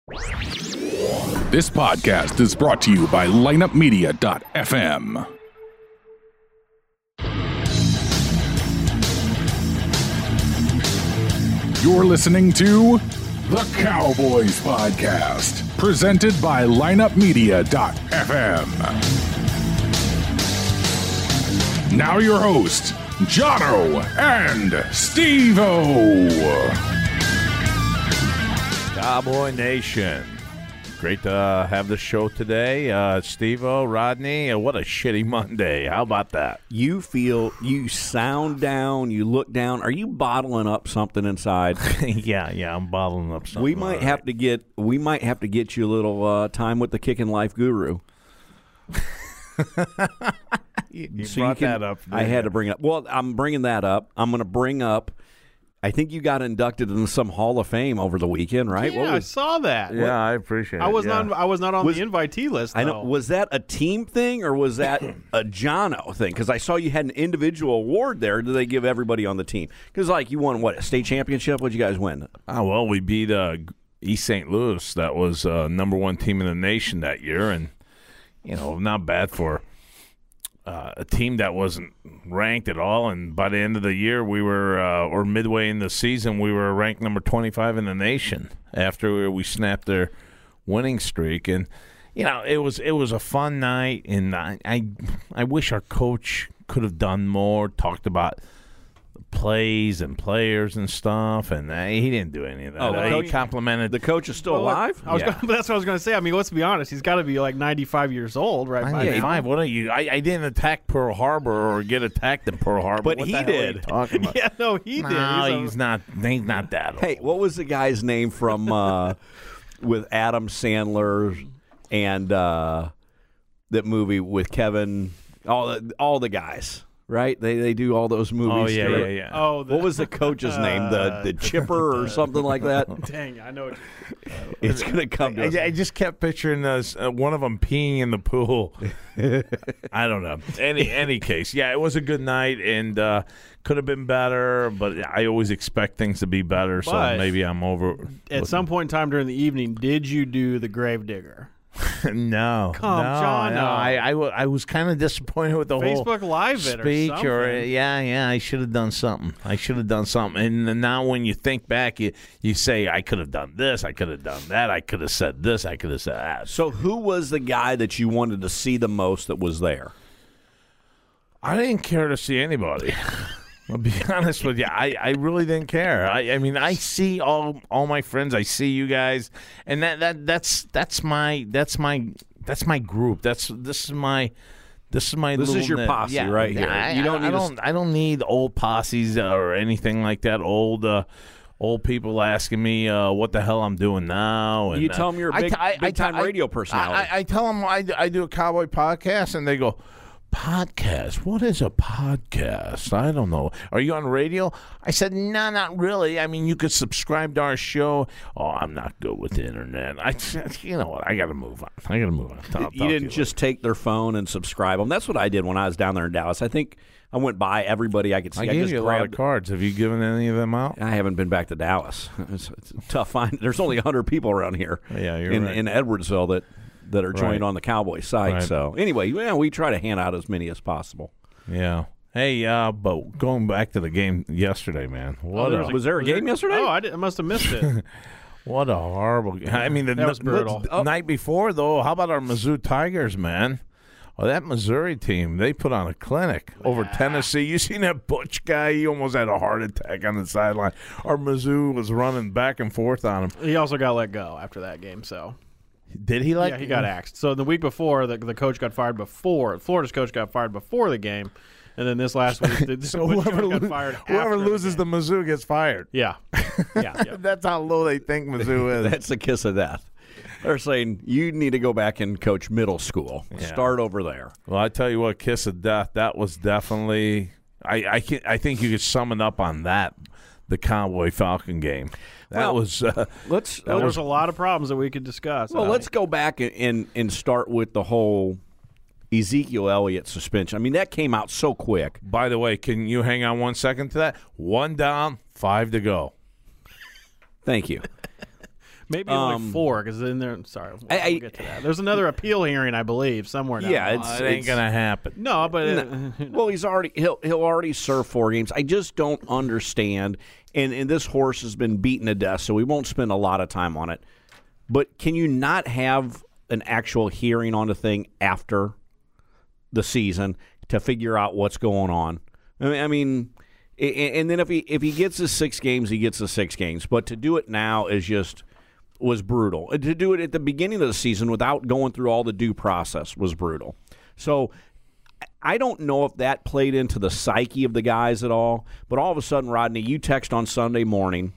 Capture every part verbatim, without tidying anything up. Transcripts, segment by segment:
This podcast is brought to you by lineup media dot f m. You're listening to The Cowboys Podcast, presented by lineup media dot f m. Now your hosts, Jono and Steve-O. Cowboy Nation. Great to uh, have the show today. Uh, Steve-O, Rodney, uh, what a shitty Monday. How about that? You feel, you sound down, you look down. Are you bottling up something inside? yeah, yeah, I'm bottling up something. We might have to get, we might have to get you a little uh, time with the Kickin' Life Guru. you you so brought you can, that up. I had to bring it up. Well, I'm bringing that up. I'm going to bring up, I think you got inducted into some Hall of Fame over the weekend, right? Yeah, what I was, saw that. Yeah, I appreciate it. I was yeah. not. I was not on Was- the invitee list. I know. though. Was that a team thing or was that a Jono thing? Because I saw you had an individual award there. Do they give everybody on the team? Because, like, you won, what, a state championship? What'd you guys win? Oh, well, we beat uh, East Saint Louis. That was uh, number one team in the nation that year. And, you know, not bad for uh, a team that wasn't ranked at all. And by the end of the year, we were, uh, or midway in the season, we were ranked number twenty-five in the nation after we snapped their winning streak. And, you know, it was it was a fun night. And I, I, I wish our coach could have done more, talked about plays and players and stuff, and uh, he didn't do any of that. Oh, Uh, the he coach- complimented The coach is still Well, alive? I was Yeah. gonna, that's what I was going to say. I mean, let's be honest. He's got to be like ninety-five years old, right? by now. ninety-five. What are you? I, I didn't attack Pearl Harbor or get attacked in Pearl Harbor. But What he the hell are you did. talking about? Yeah, no, he did. No, He's a- he's not. He's not that old. Hey, what was the guy's name from uh, with Adam Sandler and uh, that movie with Kevin? All the, all the guys, right? They they do all those movies. Oh yeah, together. yeah, yeah. Oh, the, What was the coach's name? The the Chipper or something like that? Dang, I know. What It's gonna come to us. I, I just kept picturing us, uh, one of them peeing in the pool. I don't know. Any any case, yeah, it was a good night and uh, could have been better, but I always expect things to be better, so But maybe I'm over. At some point in time during the evening, did you do the Gravedigger? no, Come, no, John, no. no. I, I, w- I was kind of disappointed with the whole Facebook Live it or speech, something. or, yeah, yeah. I should have done something. I should have done something. And then now, when you think back, you you say, I could have done this, I could have done that, I could have said this, I could have said that. So who was the guy that you wanted to see the most that was there? I didn't care to see anybody. I'll be honest with you. I, I really didn't care. I, I mean, I see all all my friends. I see you guys, and that, that that's that's my that's my that's my group. That's this is my this is my This is little your net. posse yeah, right yeah, here. I, You don't I, need I to don't I don't need old posses or anything like that. Old. Uh, Old people asking me uh, what the hell I'm doing now. And, You tell 'em you're a I big- t- I- I big-time t- I- radio personality. I, I tell them I, I do a cowboy podcast, and they go, podcast? What is a podcast? I don't know. Are you on radio? I said, no, nah, not really. I mean, you could subscribe to our show. Oh, I'm not good with the internet. I, you know what? I got to move on. I got to move on. I'll talk You to didn't just take their phone and subscribe them. That's what I did when I was down there in Dallas. I think I went by everybody I could see. I gave just you a lot of grabbed- cards. Have you given any of them out? I haven't been back to Dallas. It's, it's a tough find. There's only one hundred people around here Yeah, you're in, right. in Edwardsville that, that are joined Right. on the Cowboy site. Right. So anyway, yeah, we try to hand out as many as possible. Yeah. Hey, uh, but going back to the game yesterday, man. What there a, was Was there a game yesterday? Oh, I, did, I must have missed it. what a horrible. I mean, the, That was the- brutal. the night before, though. How about our Mizzou Tigers, man? Oh, that Missouri team, they put on a clinic over Tennessee. You seen that Butch guy? He almost had a heart attack on the sideline. Our Mizzou was running back and forth on him. He also got let go after that game, so. Did he like? yeah, he got axed. So the week before, the, the coach got fired before, Florida's coach got fired before the game. And then this last week, the, So Butch whoever, coach got lo- fired whoever after loses the, game. Mizzou gets fired. Yeah. Yeah. yeah. That's how low they think Mizzou is. That's the kiss of death. They're saying you need to go back and coach middle school. Yeah. Start over there. Well, I tell you what, kiss of death. That was definitely. I I, can, I think you could sum it up on that. The Cowboy Falcon game. That Well, was. Uh, Let's Well, there's a lot of problems that we could discuss. well, Uh, let's go back and, and and start with the whole Ezekiel Elliott suspension. I mean, that came out so quick. by the way, can you hang on one second to that? One down, five to go. Thank you. Maybe Um, only four, because then there. Sorry, we'll, I- I- we'll get to that. There's another appeal hearing, I believe, somewhere. Down Yeah, the it's- Uh, it ain't gonna happen. no, but uh, No. Well, he's already he'll he'll already serve four games. I just don't understand. And and this horse has been beaten to death, so we won't spend a lot of time on it. But can you not have an actual hearing on the thing after the season to figure out what's going on? I mean, I mean, a- and then if he if he gets his six games, he gets the six games. But to do it now is just was brutal. To do it at the beginning of the season without going through all the due process was brutal. So I don't know if that played into the psyche of the guys at all, but all of a sudden, Rodney, you text on Sunday morning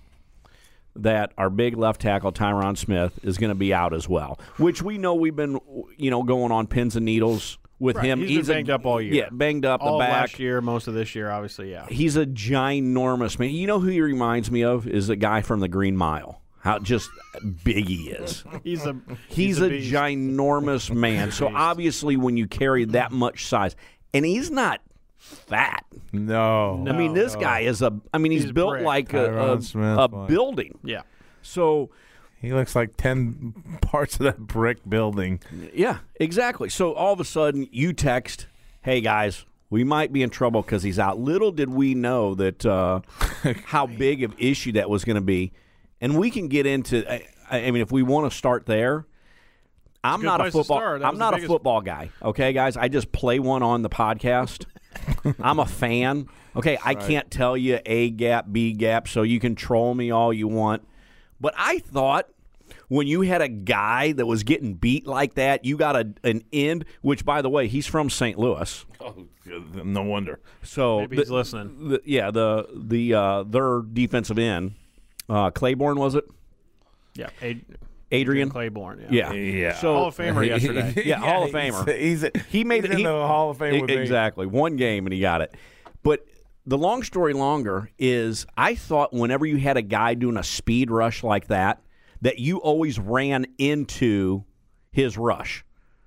that our big left tackle, Tyron Smith, is going to be out as well, which we know we've been, you know, going on pins and needles with right, him. he's been banged a, up all year. Yeah, banged up all the back. last year, most of this year, obviously, yeah. He's a ginormous man. You know who he reminds me of is a guy from the Green Mile. How just big he is. He's a He's, he's, a, beast. ginormous man. So obviously, when you carry that much size, and he's not fat. No. No. I mean, this guy is a. I mean, he's, He's built brick. like a, Tyron a, Smith, a boy. building. Yeah. So He looks like ten parts of that brick building. yeah, exactly. So all of a sudden, you text, "Hey guys, we might be in trouble because he's out." Little did we know that uh, how big of issue that was going to be, and we can get into. I, I mean, if we want to start there. I'm good not a place to football. start. That I'm was the not a biggest- football guy. Okay, guys. I just play one on the podcast. I'm a fan. Okay, I can't tell you A gap, B gap, so you can troll me all you want. But I thought when you had a guy that was getting beat like that, you got a, an end. Which, by the way, he's from Saint Louis. Oh, no wonder. So Maybe the- he's listening. the- yeah, the the uh, their defensive end, uh, Claiborne was it? Yeah. Ad- Adrian. Claiborne. Yeah. Yeah, Yeah. So Hall of Famer yesterday. Yeah, Hall of Famer. He's, he's, He made he's it. in he, the Hall of Fame with me. exactly one game and he got it. But the long story longer is, I thought whenever you had a guy doing a speed rush like that, that you always ran into his rush,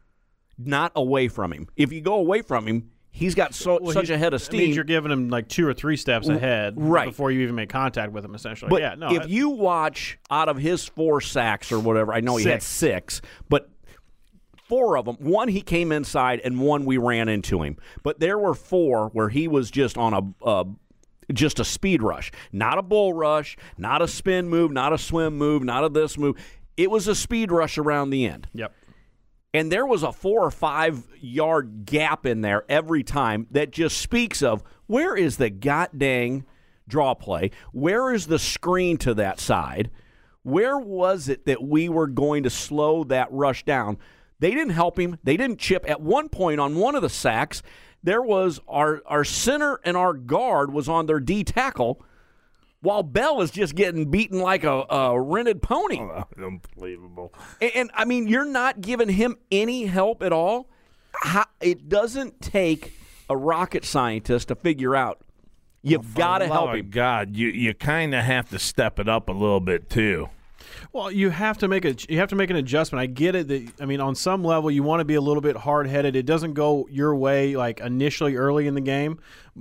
not away from him. If you go away from him, he's got so, Well, such he- a head of That means steam. you're giving him like two or three steps ahead right. before you even make contact with him, essentially. But yeah, no. if I- you watch out of his four sacks or whatever, I know he had Six. six, but four of them, one he came inside and one we ran into him. But there were four where he was just on a uh, just a speed rush, not a bull rush, not a spin move, not a swim move, not a this move. It was a speed rush around the end. Yep. And there was a four or five yard gap in there every time that just speaks of, where is the goddamn draw play? Where is the screen to that side? Where was it that we were going to slow that rush down? They didn't help him. They didn't chip. At one point on one of the sacks, there was our, our center and our guard was on their D tackle, while Bell is just getting beaten like a, a rented pony. Unbelievable. And, and, I mean, you're not giving him any help at all. How, it doesn't take a rocket scientist to figure out. You've got to help Oh, him. God, you you kind of have to step it up a little bit too. Well, you have to make a you have to make an adjustment. I get it. That I mean, on some level, you want to be a little bit hard headed. It doesn't go your way like initially early in the game,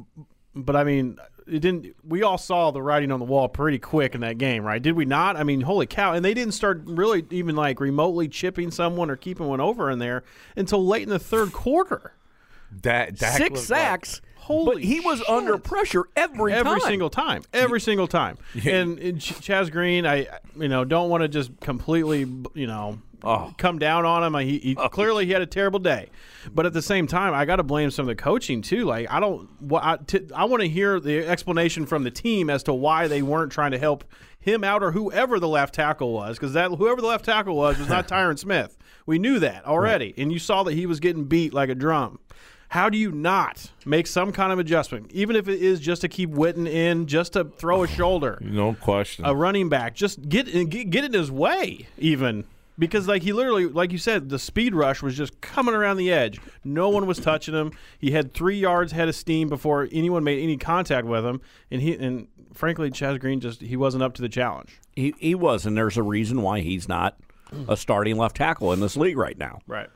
but I mean, it didn't. We all saw the writing on the wall pretty quick in that game, right? Did we not? I mean, holy cow! And they didn't start really even like remotely chipping someone or keeping one over in there until late in the third quarter. That Dak Six looked sacks. Holy but he was shit. under pressure every, every time. single time, every single time. And, and Ch- Chaz Green, I you know don't want to just completely you know Oh. come down on him. He, he clearly he had a terrible day, but at the same time, I got to blame some of the coaching too. Like I don't, what I, t- I want to hear the explanation from the team as to why they weren't trying to help him out or whoever the left tackle was, because that whoever the left tackle was was not Tyron Smith. We knew that already, right. And you saw that he was getting beat like a drum. How do you not make some kind of adjustment, even if it is just to keep Witten in, just to throw a shoulder, No question. a running back, just get get, get in his way, even because like he literally, like you said, the speed rush was just coming around the edge. No one was touching him. He had three yards head of steam before anyone made any contact with him, and he and frankly, Chaz Green just he wasn't up to the challenge. He, he was, and there's a reason why he's not a starting left tackle in this league right now. Right.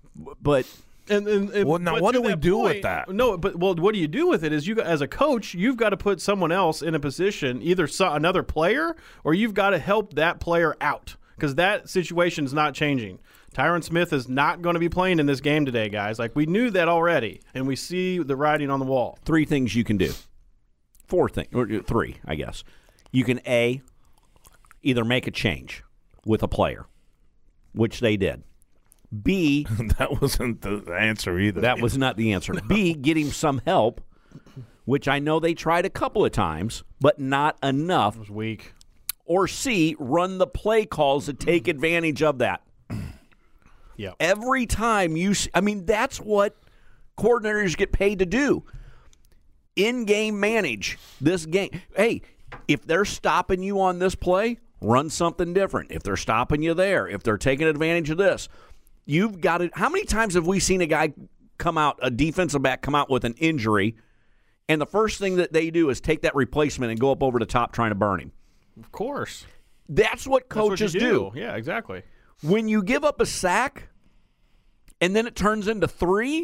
But And, and, and Well, now but what to do we that do with point- that? No, but well, what do you do with it? Is you as a coach, you've got to put someone else in a position, either so, another player, or you've got to help that player out. because that situation is not changing. Tyron Smith is not going to be playing in this game today, guys. Like, we knew that already, and we see the writing on the wall. Three things you can do. Four things, or three, I guess. You can, A, either make a change with a player, which they did. B, that wasn't the answer either. That was not the answer. B, get him some help, which I know they tried a couple of times, but not enough. It was weak. Or C, run the play calls to take advantage of that. Yeah. Every time you see, I mean, that's what coordinators get paid to do. In-game manage this game. Hey, if they're stopping you on this play, run something different. If they're stopping you there, if they're taking advantage of this, you've got to. How many times have we seen a guy come out, a defensive back come out with an injury, and the first thing that they do is take that replacement and go up over the top trying to burn him? Of course. That's what coaches That's what you do. do. Yeah, exactly. When you give up a sack and then it turns into three,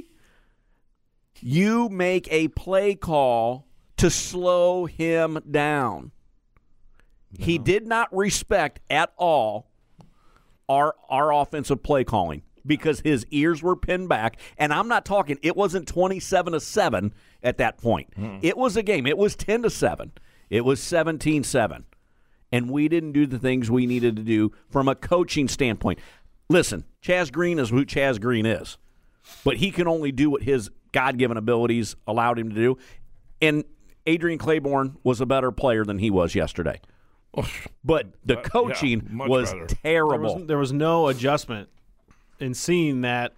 you make a play call to slow him down. No. He did not respect at all our our offensive play calling because his ears were pinned back. And I'm not talking, it wasn't twenty-seven to seven at that point. Mm. It was a game. It was ten to seven. It was seventeen seven. And we didn't do the things we needed to do from a coaching standpoint. Listen, Chaz Green is who Chaz Green is. But he can only do what his God-given abilities allowed him to do. And Adrian Claiborne was a better player than he was yesterday. But the coaching uh, yeah, was better. terrible. There was, there was no adjustment in seeing that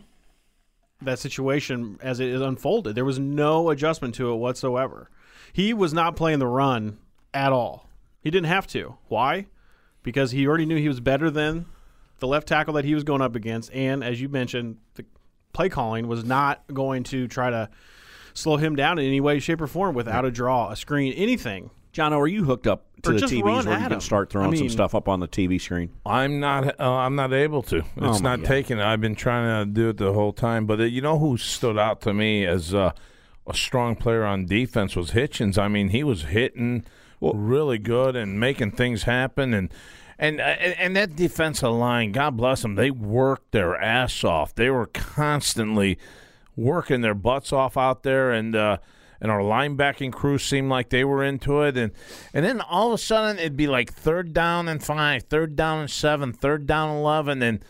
that situation as it unfolded. There was no adjustment to it whatsoever. He was not playing the run at all. He didn't have to. Why? Because he already knew he was better than the left tackle that he was going up against. And as you mentioned, the play calling was not going to try to slow him down in any way, shape, or form without a draw, a screen, anything. John, are you hooked up to or the T Vs where you can start throwing I mean, some stuff up on the T V screen? I'm not. Uh, I'm not able to. It's oh not God. taking it. I've been trying to do it the whole time. But uh, you know who stood out to me as uh, a strong player on defense was Hitchens. I mean, he was hitting well, really good and making things happen. And and uh, and that defensive line, God bless them, they worked their ass off. They were constantly working their butts off out there, and uh, and our linebacking crew seemed like they were into it. And and then all of a sudden it'd be like third down and five, third down and seven, third down and eleven, and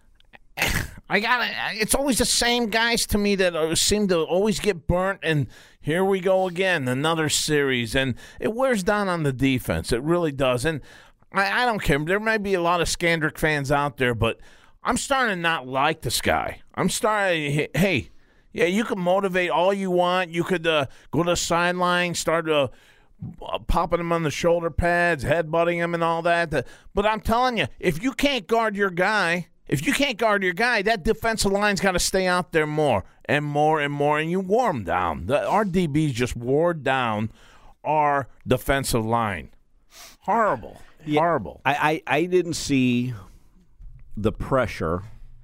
I got it's always the same guys to me that seem to always get burnt. And here we go again, another series, and it wears down on the defense. It really does. And I, I don't care. There might be a lot of Skandrick fans out there, but I'm starting to not like this guy. I'm starting. Hey. Yeah, you can motivate all you want. You could uh, go to the sideline, start uh, popping him on the shoulder pads, headbutting him and all that. But I'm telling you, if you can't guard your guy, if you can't guard your guy, that defensive line's got to stay out there more and more and more, and you wore them down. The, our D Bs just wore down our defensive line. Horrible. Yeah, Horrible. I, I, I didn't see the pressure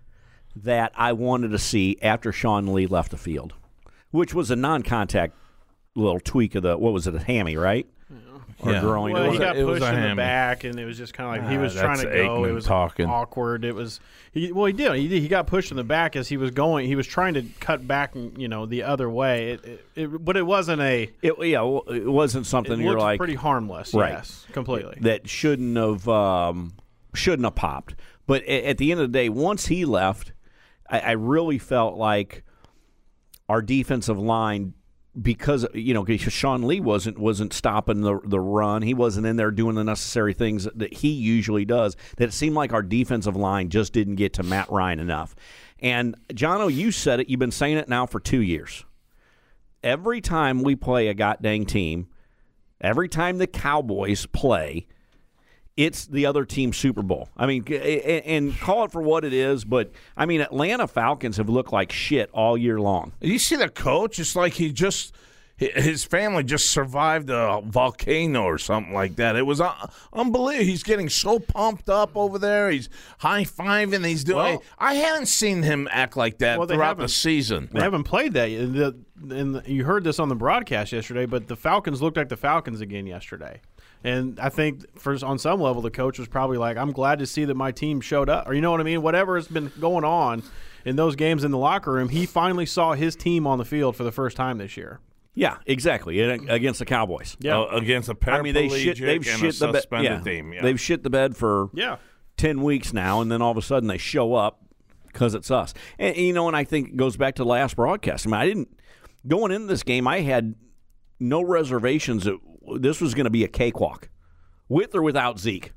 that I wanted to see after Sean Lee left the field, which was a non-contact little tweak of the, what was it, a hammy, right? Yeah. Or yeah. growing. Well, it he was got a, pushed in the hammy. back, and it was just kind of like he ah, was trying to go. Aikman it was talking. awkward. It was he, well, he did. He did. He got pushed in the back as he was going. He was trying to cut back, you know, the other way. It, it, it but it wasn't a. It, yeah, it wasn't something it you're like pretty harmless. Right. Yes, completely. That shouldn't have um, shouldn't have popped. But at, at the end of the day, once he left, I, I really felt like our defensive line, because you know, because Sean Lee wasn't wasn't stopping the the run, he wasn't in there doing the necessary things that he usually does. That it seemed like our defensive line just didn't get to Matt Ryan enough. And Jono, you said it. You've been saying it now for two years. Every time we play a goddamn team, every time the Cowboys play, it's the other team's Super Bowl. I mean, and call it for what it is, but, I mean, Atlanta Falcons have looked like shit all year long. You see the coach? It's like he just – his family just survived a volcano or something like that. It was uh, unbelievable. He's getting so pumped up over there. He's high-fiving. He's doing well, – I haven't seen him act like that well, throughout the season. They right. haven't played that yet. The, and you heard this on the broadcast yesterday, but the Falcons looked like the Falcons again yesterday. And I think for on some level, the coach was probably like, I'm glad to see that my team showed up. Or you know what I mean? Whatever has been going on in those games in the locker room, he finally saw his team on the field for the first time this year. Yeah, exactly. Against the Cowboys. Yeah. Uh, against a paraplegic I mean, they shit, they've and shit a the bed. suspended Yeah. team. Yeah. They've shit the bed for Yeah. ten weeks now, and then all of a sudden they show up because it's us. And, you know, and I think it goes back to the last broadcast. I mean, I didn't – going into this game, I had no reservations that this was going to be a cakewalk, with or without Zeke.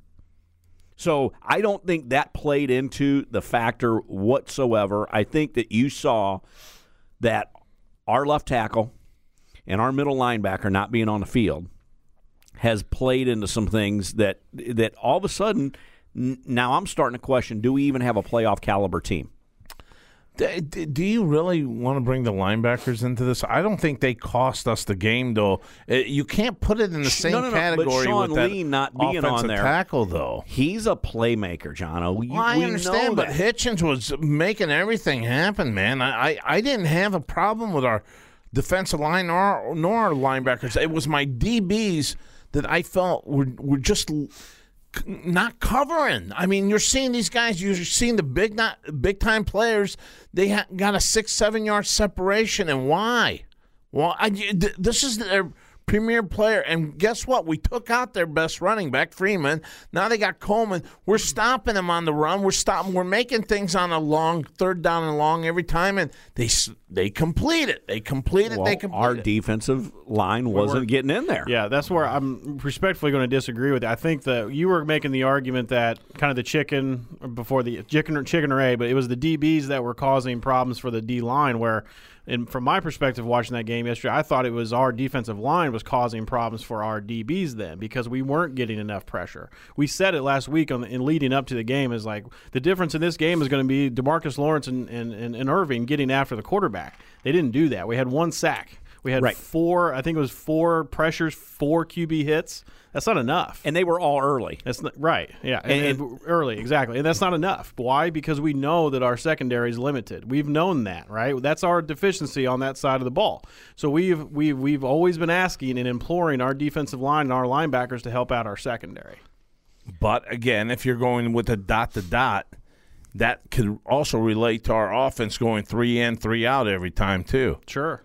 So I don't think that played into the factor whatsoever. I think that you saw that our left tackle and our middle linebacker not being on the field has played into some things that that all of a sudden n- now I'm starting to question, do we even have a playoff caliber team? D- d- Do you really want to bring the linebackers into this? I don't think they cost us the game, though. Uh, You can't put it in the same no, no, no, but category Sean with that Lee not being on offensive there. tackle, though. He's a playmaker, Jono. We, Well, I we understand, know but that. Hitchens was making everything happen, man. I, I, I didn't have a problem with our defensive line nor, nor our linebackers. It was my D Bs that I felt were, were just l- c- not covering. I mean, you're seeing these guys, you're seeing the big not big time players, they ha- got a six, seven yard separation, and why? Well, I, th- this is their premier player, and guess what? We took out their best running back, Freeman. Now they got Coleman. We're stopping them on the run. We're stopping. We're making things on a long third down and long every time, and they s- they complete it. They complete it. Well, they complete our it. defensive line wasn't getting in there. Yeah, that's where I'm respectfully going to disagree with you. I think that you were making the argument that kind of the chicken before the chicken or chicken or egg, but it was the D Bs that were causing problems for the D line. Where, and from my perspective, watching that game yesterday, I thought it was our defensive line was causing problems for our D Bs then because we weren't getting enough pressure. We said it last week on the, in leading up to the game is like the difference in this game is going to be DeMarcus Lawrence and, and, and, and Irving getting after the quarterback. They didn't do that. We had one sack. We had Right. four, I think it was four pressures, four Q B hits. That's not enough. And they were all early. That's not, right, yeah, and, And- and early, exactly. And that's not enough. Why? Because we know that our secondary is limited. We've known that, right? That's our deficiency on that side of the ball. So we've we've we've always been asking and imploring our defensive line and our linebackers to help out our secondary. But again, if you're going with a dot to dot, that could also relate to our offense going three in, three out every time too. Sure.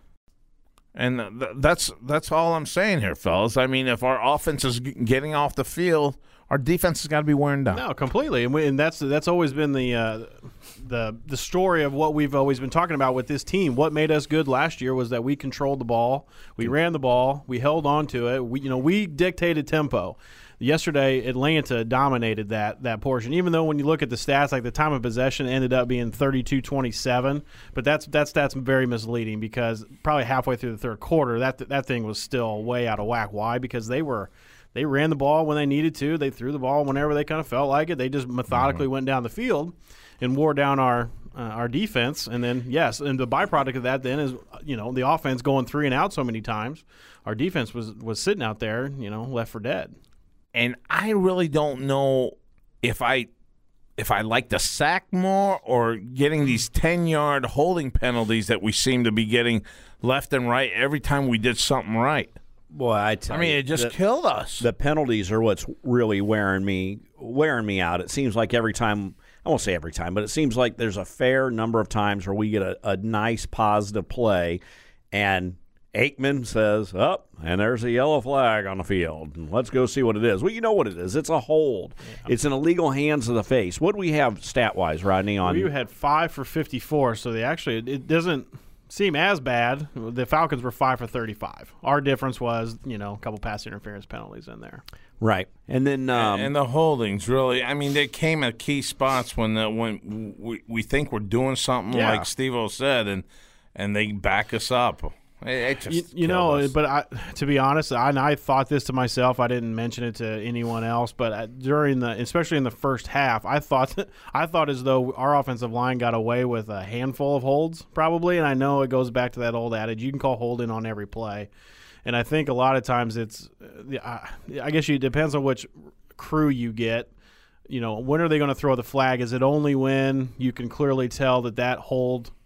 And th- that's that's all I'm saying here, fellas. I mean, if our offense is g- getting off the field, our defense has got to be wearing down. No, completely, and, we, and that's that's always been the uh, the the story of what we've always been talking about with this team. What made us good last year was that we controlled the ball, we ran the ball, we held on to it. We you know we dictated tempo. Yesterday, Atlanta dominated that that portion. Even though when you look at the stats, like the time of possession ended up being thirty-two twenty-seven, but that's that stat's very misleading because probably halfway through the third quarter, that that thing was still way out of whack. Why? Because they were. They ran the ball when they needed to. They threw the ball whenever they kind of felt like it. They just methodically mm-hmm. went down the field and wore down our uh, our defense. And then, yes, and the byproduct of that then is, you know, the offense going three and out so many times. Our defense was, was sitting out there, you know, left for dead. And I really don't know if I if I like the sack more or getting these ten-yard holding penalties that we seem to be getting left and right every time we did something right. Boy, I tell I mean, you, it just the, killed us. The penalties are what's really wearing me wearing me out. It seems like every time, I won't say every time, but it seems like there's a fair number of times where we get a, a nice positive play, and Aikman says, "Up, oh, and there's a yellow flag on the field. And let's go see what it is." Well, you know what it is. It's a hold. Yeah. It's an illegal hands to the face. What do we have stat-wise, Rodney? On we had five for fifty-four, so they actually it doesn't seem as bad. The Falcons were five for thirty-five. Our difference was, you know, a couple pass interference penalties in there. Right, and then um, and, and the holdings really. I mean, they came at key spots when the, when we we think we're doing something yeah. like Steve-O said, and and they back us up. It, it just you, you know, us. but I, to be honest, I, I thought this to myself. I didn't mention it to anyone else, but I, during the, especially in the first half, I thought, I thought as though our offensive line got away with a handful of holds, probably. And I know it goes back to that old adage: you can call holding on every play. And I think a lot of times it's, I, I guess you, it depends on which crew you get. You know, when are they going to throw the flag? Is it only when you can clearly tell that that hold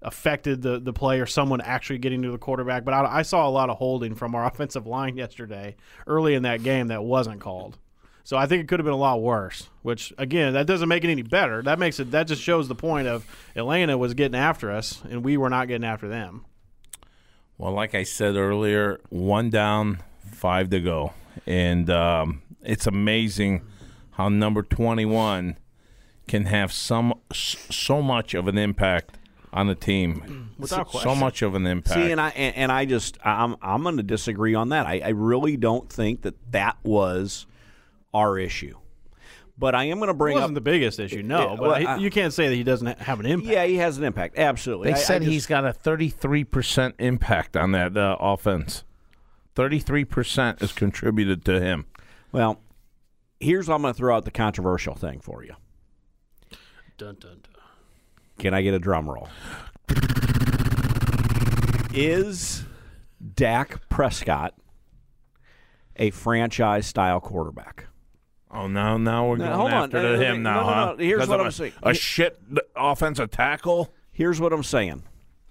affected the, the play or someone actually getting to the quarterback. But I, I saw a lot of holding from our offensive line yesterday early in that game that wasn't called. So I think it could have been a lot worse, which, again, that doesn't make it any better. That makes it. That just shows the point of Atlanta was getting after us, and we were not getting after them. Well, like I said earlier, one down, five to go. And um, it's amazing how number twenty-one can have some so much of an impact on the team. Without so, question. so much of an impact. See, and I and, and I just I'm I'm going to disagree on that. I, I really don't think that that was our issue. But I am going to bring It wasn't up the biggest issue, no. Yeah, but well, he- I- you can't say that he doesn't have an impact. yeah, he has an impact. Absolutely. They I- I said just- he's got a thirty-three percent impact on that uh, offense. thirty-three percent is contributed to him. Well, here's I'm going to throw out the controversial thing for you. Dun, dun, dun. Can I get a drum roll? Is Dak Prescott a franchise-style quarterback? Oh, now now we're Now, going hold on. after Uh, him no, now, no, huh? no. Here's Because what of I'm a, saying. A shit offensive tackle? Here's what I'm saying.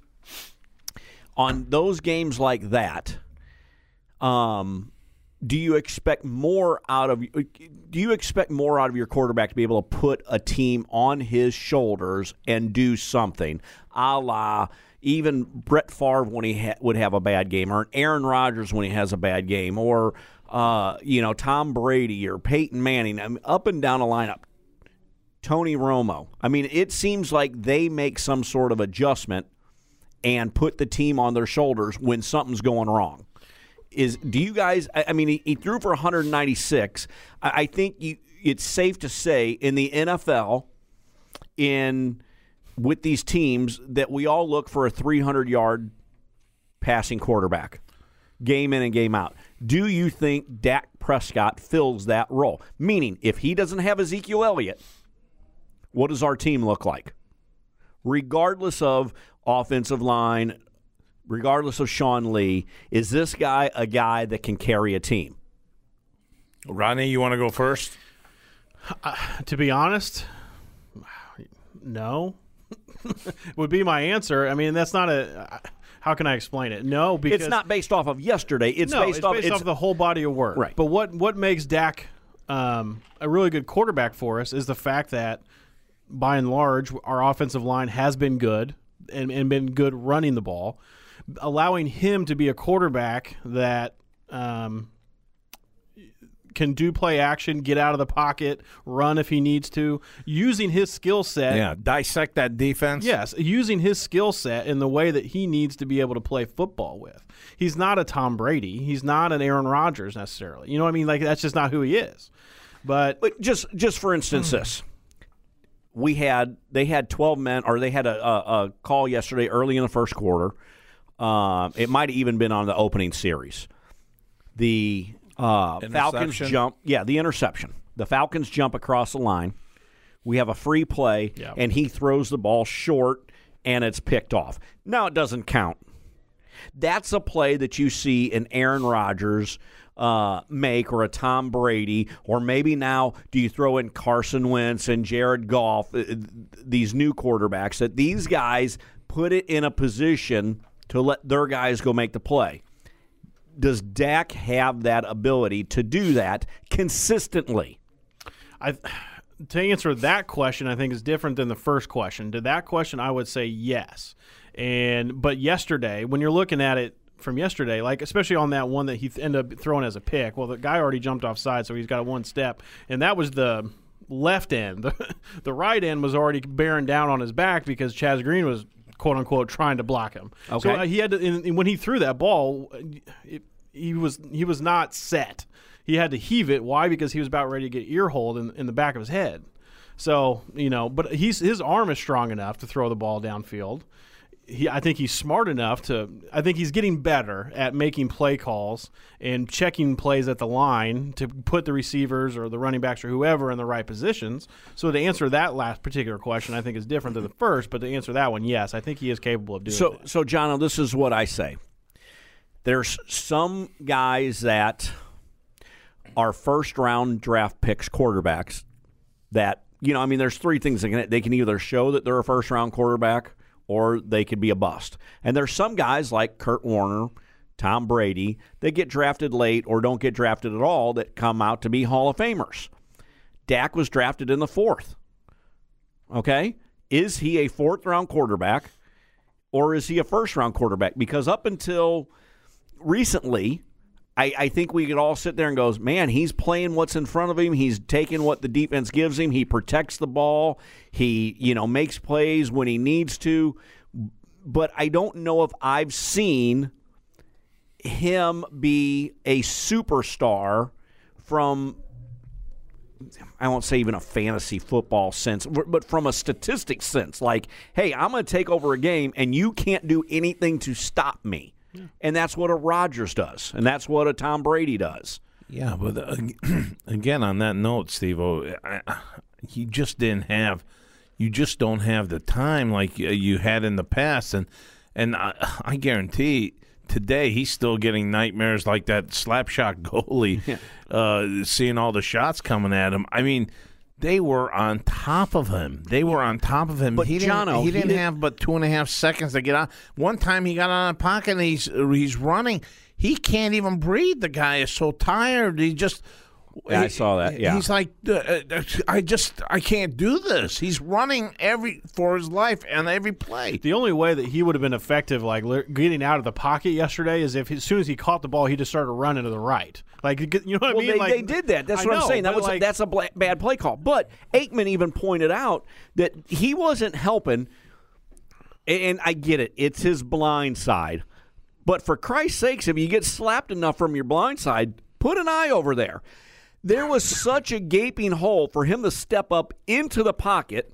On those games like that, um, do you expect more out of do you expect more out of your quarterback to be able to put a team on his shoulders and do something, a la even Brett Favre when he ha- would have a bad game, or Aaron Rodgers when he has a bad game, or uh, you know Tom Brady or Peyton Manning? I mean, up and down the lineup. Tony Romo. I mean, it seems like they make some sort of adjustment and put the team on their shoulders when something's going wrong. Is do you guys? I, I mean, he, he threw for one ninety-six. I, I think you, it's safe to say in the N F L, in with these teams, that we all look for a three hundred yard passing quarterback, game in and game out. Do you think Dak Prescott fills that role? Meaning, if he doesn't have Ezekiel Elliott, what does our team look like? Regardless of offensive line, regardless of Sean Lee, is this guy a guy that can carry a team? Rodney, you want to go first? Uh, to be honest, no. Would be my answer. I mean, that's not a. How can I explain it? No, because It's not based off of yesterday. It's no, based it's off based it's, off the whole body of work. Right. But what what makes Dak um, a really good quarterback for us is the fact that, by and large, our offensive line has been good and, and been good running the ball, allowing him to be a quarterback that um, can do play action, get out of the pocket, run if he needs to, using his skill set. Yeah, dissect that defense. Yes, using his skill set in the way that he needs to be able to play football with. He's not a Tom Brady. He's not an Aaron Rodgers necessarily. You know what I mean? Like, that's just not who he is. But But just just for instance, this we had they had twelve men, or they had a, a, a call yesterday early in the first quarter. Um, it might have even been on the opening series. The uh, Falcons Interception? jump, yeah, the interception. The Falcons jump across the line. We have a free play, Yeah. and he throws the ball short, and it's picked off. Now it doesn't count. That's a play that you see an Aaron Rodgers uh, make, or a Tom Brady, or maybe now do you throw in Carson Wentz and Jared Goff, uh, these new quarterbacks, that these guys put it in a position to let their guys go make the play. Does Dak have that ability to do that consistently? I, to answer that question, I think is different than the first question. To that question, I would say yes. And but yesterday, when you're looking at it from yesterday, like especially on that one that he th- ended up throwing as a pick, well, the guy already jumped offside, so he's got one step, and that was the left end. The, the right end was already bearing down on his back because Chaz Green was, quote unquote, trying to block him. Okay. So uh, he had to, and, and when he threw that ball, it, he was he was not set. He had to heave it. Why? Because he was about ready to get ear hold in, in the back of his head. So, you know, but he's his arm is strong enough to throw the ball downfield. He, I think he's smart enough to – I think he's getting better at making play calls and checking plays at the line to put the receivers or the running backs or whoever in the right positions. So to answer that last particular question, I think is different than the first. But to answer that one, yes, I think he is capable of doing So, that. so John, this is what I say. There's some guys that are first-round draft picks quarterbacks that, you know, I mean, there's three things. They can, they can either show that they're a first-round quarterback, or they could be a bust. And there's some guys like Kurt Warner, Tom Brady, that get drafted late or don't get drafted at all that come out to be Hall of Famers. Dak was drafted in the fourth. Okay? Is he a fourth-round quarterback or is he a first-round quarterback? Because up until recently, I, I think we could all sit there and go, man, he's playing what's in front of him. He's taking what the defense gives him. He protects the ball. He, you know, makes plays when he needs to. But I don't know if I've seen him be a superstar from, I won't say even a fantasy football sense, but from a statistics sense. Like, hey, I'm going to take over a game, and you can't do anything to stop me. Yeah. And that's what a Rodgers does, and that's what a Tom Brady does. Yeah, but uh, again, on that note, Steve-O, I, you just didn't have, you just don't have the time like you had in the past, and and I, I guarantee today he's still getting nightmares like that slapshot goalie, yeah. uh, seeing all the shots coming at him. I mean, they were on top of him. They were on top of him. But he Jono, didn't, he, he didn't did, have but two and a half seconds to get out. One time he got out of the pocket and he's he's running. He can't even breathe. The guy is so tired. He just. Yeah, he, I saw that. Yeah, he's like, uh, I just, I can't do this. He's running every for his life and every play. The only way that he would have been effective, like getting out of the pocket yesterday, is if as soon as he caught the ball, he just started running to the right. Like, you know what well, I mean? They, like, they did that. That's I what know, I'm saying. That was like, that's a bla- bad play call. But Aikman even pointed out that he wasn't helping. And I get it. It's his blind side. But for Christ's sakes, if you get slapped enough from your blind side, put an eye over there. There was such a gaping hole for him to step up into the pocket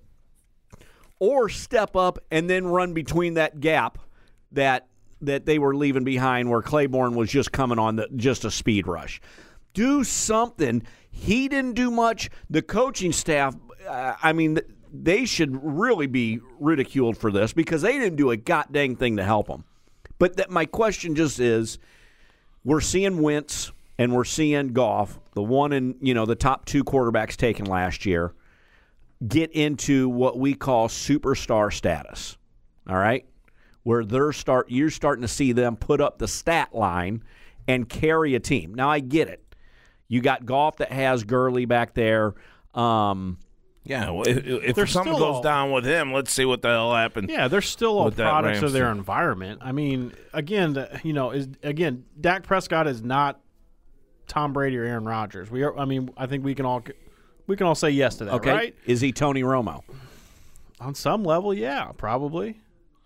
or step up and then run between that gap that that they were leaving behind where Claiborne was just coming on the, just a speed rush. Do something. He didn't do much. The coaching staff, uh, I mean, they should really be ridiculed for this because they didn't do a god-dang thing to help him. But that, my question just is, we're seeing Wentz and we're seeing Goff, the one in, you know, the top two quarterbacks taken last year, get into what we call superstar status. All right? Where they're start you're starting to see them put up the stat line and carry a team. Now I get it. You got Goff that has Gurley back there. Um, yeah, well, if, if something goes all, down with him, let's see what the hell happened. Yeah, they're still all products of their team. environment. I mean, again, you know, is again, Dak Prescott is not Tom Brady or Aaron Rodgers. We are. I mean, I think we can all we can all say yes to that. Okay. Right? Is he Tony Romo? On some level, yeah, probably.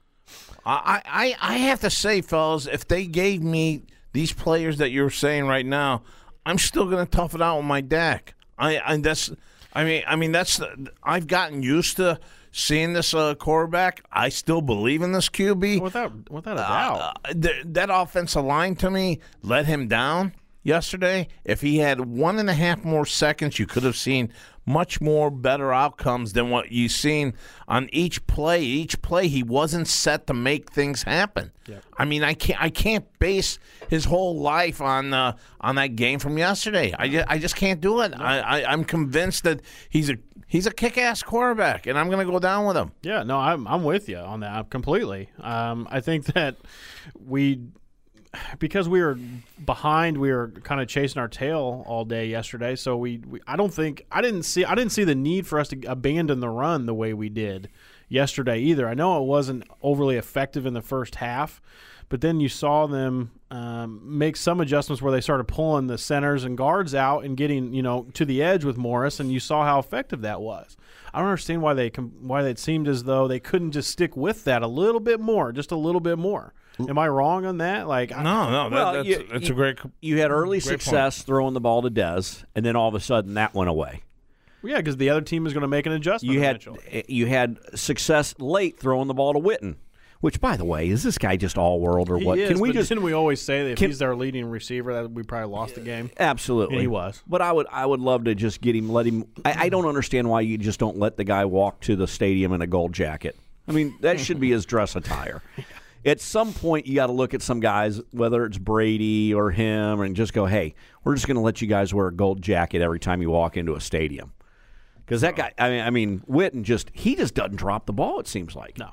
I, I, I have to say, fellas, if they gave me these players that you're saying right now, I'm still going to tough it out with my Dak. I, I that's, I mean, I mean that's. I've gotten used to seeing this uh, quarterback. I still believe in this Q B. Without, without a doubt, uh, th- that offensive line to me let him down yesterday. If he had one and a half more seconds, you could have seen much more better outcomes than what you've seen on each play. Each play, he wasn't set to make things happen. Yep. I mean, I can't I can't base his whole life on uh, on that game from yesterday. I just, I just can't do it. No. I, I I'm convinced that he's a he's a kick-ass quarterback, and I'm going to go down with him. Yeah, no, I'm I'm with you on that completely. Um, I think that we. Because we were behind, we were kind of chasing our tail all day yesterday. So we, we, I don't think I didn't see I didn't see the need for us to abandon the run the way we did yesterday either. I know it wasn't overly effective in the first half, but then you saw them um, make some adjustments where they started pulling the centers and guards out and getting, you know, to the edge with Morris, and you saw how effective that was. I don't understand why they why it seemed as though they couldn't just stick with that a little bit more, just a little bit more. Am I wrong on that? Like, no, no, that, well, that's, you, that's you, a great. You had early great success point. throwing the ball to Dez, and then all of a sudden that went away. Yeah, because the other team is going to make an adjustment. You had eventually. you had success late throwing the ball to Witten, which, by the way, is this guy just all world or he what? Is, can we but just? Didn't we always say that if can, he's our leading receiver, that we probably lost the game? Absolutely, and he was. But I would I would love to just get him, let him. I, I don't understand why you just don't let the guy walk to the stadium in a gold jacket. I mean, that should be his dress attire. At some point, you got to look at some guys, whether it's Brady or him, and just go, hey, we're just going to let you guys wear a gold jacket every time you walk into a stadium. Because that guy, I mean, I mean, Witten just, he just doesn't drop the ball, it seems like. No.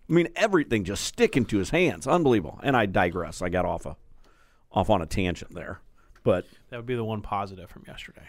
I mean, everything just sticking to his hands. Unbelievable. And I digress. I got off a off on a tangent there. But That would be the one positive from yesterday.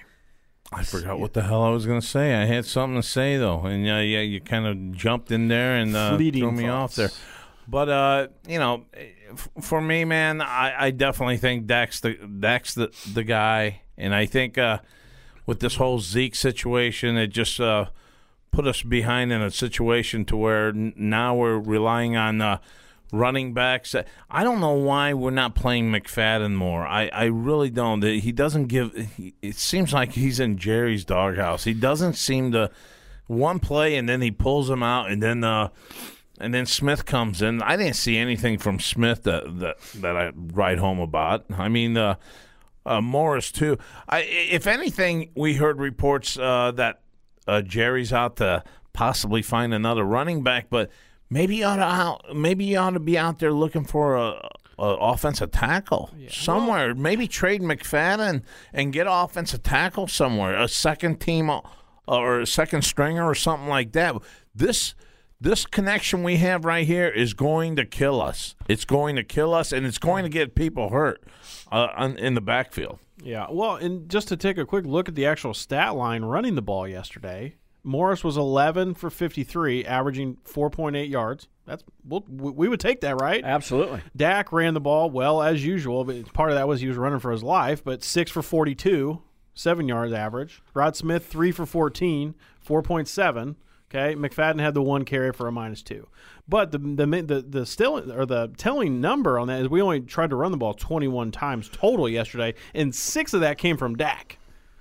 I forgot what the hell I was going to say. I had something to say, though. And, uh, yeah, you kind of jumped in there and uh, threw me off there. But, uh, you know, f- for me, man, I, I definitely think Dak's the, Dak's the, the guy. And I think uh, with this whole Zeke situation, it just uh, put us behind in a situation to where n- now we're relying on uh, running backs. I don't know why we're not playing McFadden more. I, I really don't. He doesn't give he, – it seems like he's in Jerry's doghouse. He doesn't seem to – one play and then he pulls him out and then uh, – and then Smith comes in. I didn't see anything from Smith that that, that I write home about. I mean, uh, uh, Morris, too. I, if anything, we heard reports uh, that uh, Jerry's out to possibly find another running back, but maybe you ought to, out, maybe you ought to be out there looking for a, a offensive tackle yeah. somewhere. Well, maybe trade McFadden and get an offensive tackle somewhere, a second team or a second stringer or something like that. This – This connection we have right here is going to kill us. It's going to kill us, and it's going to get people hurt uh, in the backfield. Yeah, well, and just to take a quick look at the actual stat line running the ball yesterday, Morris was eleven for fifty-three, averaging four point eight yards. That's we'll, we would take that, right? Absolutely. Dak ran the ball well as usual, but part of that was he was running for his life, but six for forty-two, seven yards average. Rod Smith, three for fourteen, four point seven. Okay, McFadden had the one carry for a minus two, but the the the the still or the telling number on that is we only tried to run the ball twenty-one times total yesterday, and six of that came from Dak.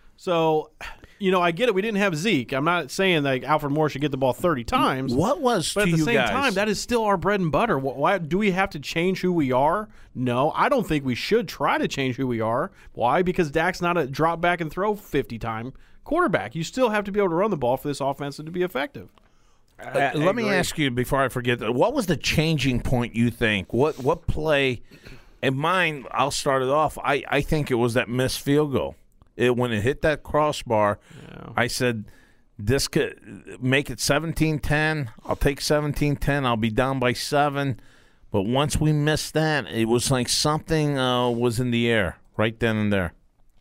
So, you know, I get it. We didn't have Zeke. I'm not saying like Alfred Morris should get the ball thirty times. What was but to at the you same guys? time, that is still our bread and butter. Why do we have to change who we are? No, I don't think we should try to change who we are. Why? Because Dak's not a drop back and throw fifty time quarterback. You still have to be able to run the ball for this offense to be effective. Uh, let me ask you before I forget, what was the changing point you think? What what play? In mine, I'll start it off. I, I think it was that missed field goal. It, when it hit that crossbar, yeah. I said, this could make it seventeen ten. I'll take seventeen ten. I'll be down by seven. But once we missed that, it was like something uh, was in the air right then and there.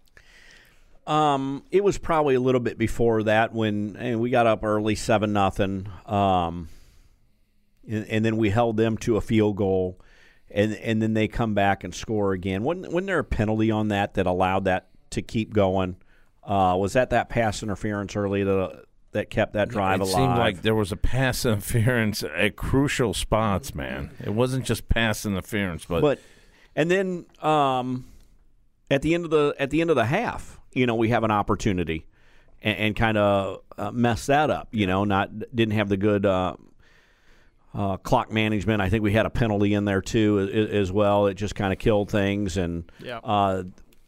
Um, it was probably a little bit before that when and we got up early, seven nothing, um, and, and then we held them to a field goal, and and then they come back and score again. Wasn't, wasn't there a penalty on that that allowed that to keep going? Uh, was that that pass interference early that that kept that drive it alive? It seemed like there was a pass interference at crucial spots, man. It wasn't just pass interference, but but and then um, at the end of the at the end of the half. You know, we have an opportunity and, and kind of uh, mess that up. You know, not didn't have the good uh, uh, clock management. I think we had a penalty in there too as, as well. It just kind of killed things, and yeah. uh,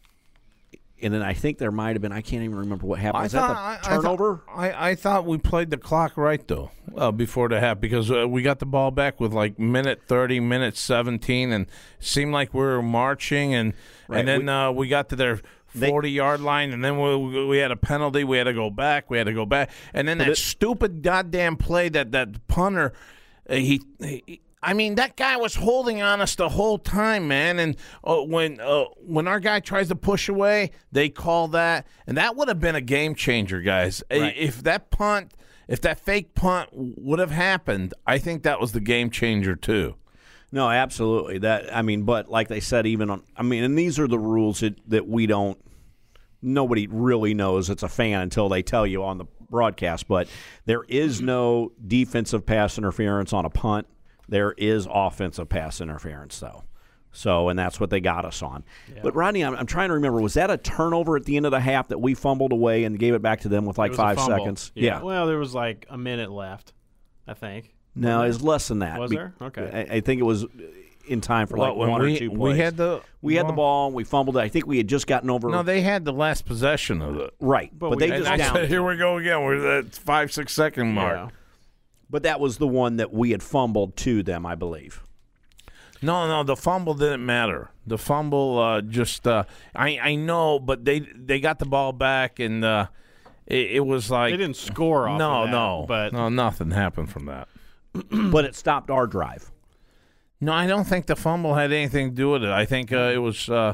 and then I think there might have been. I can't even remember what happened. I Was thought, that the turnover? I, I, thought, I, I thought we played the clock right though uh, before the half because uh, we got the ball back with like minute thirty, minute seventeen, and it seemed like we were marching, and right. and then we, uh, we got to their forty-yard line, and then we, we had a penalty. We had to go back. We had to go back. And then that it, stupid goddamn play that that punter, uh, he, he, I mean, that guy was holding on us the whole time, man. And uh, when uh, when our guy tries to push away, they call that. And that would have been a game changer, guys. Right. If that punt, if that fake punt would have happened, I think that was the game changer, too. No, absolutely. That I mean, but like they said, even on I mean, and these are the rules that, that we don't. Nobody really knows it's a fan until they tell you on the broadcast. But there is no defensive pass interference on a punt. There is offensive pass interference, though. So, and that's what they got us on. Yeah. But Rodney, I'm, I'm trying to remember. Was that a turnover at the end of the half that we fumbled away and gave it back to them with like five seconds? Yeah. yeah. Well, there was like a minute left, I think. No, it was less than that. Was there? Okay. I, I think it was in time for well, like one we, or two plays. We had the we had well, the ball. And we fumbled it. I think we had just gotten over. No, they had the last possession of it. Right, but, but they just down. Said, here we go again. We're at five six second mark. Yeah. But that was the one that we had fumbled to them, I believe. No, no, the fumble didn't matter. The fumble uh, just uh, I I know, but they they got the ball back and uh, it, it was like they didn't score off no of that, no but no nothing happened from that. but it stopped our drive. No, I don't think the fumble had anything to do with it. I think uh, it was uh,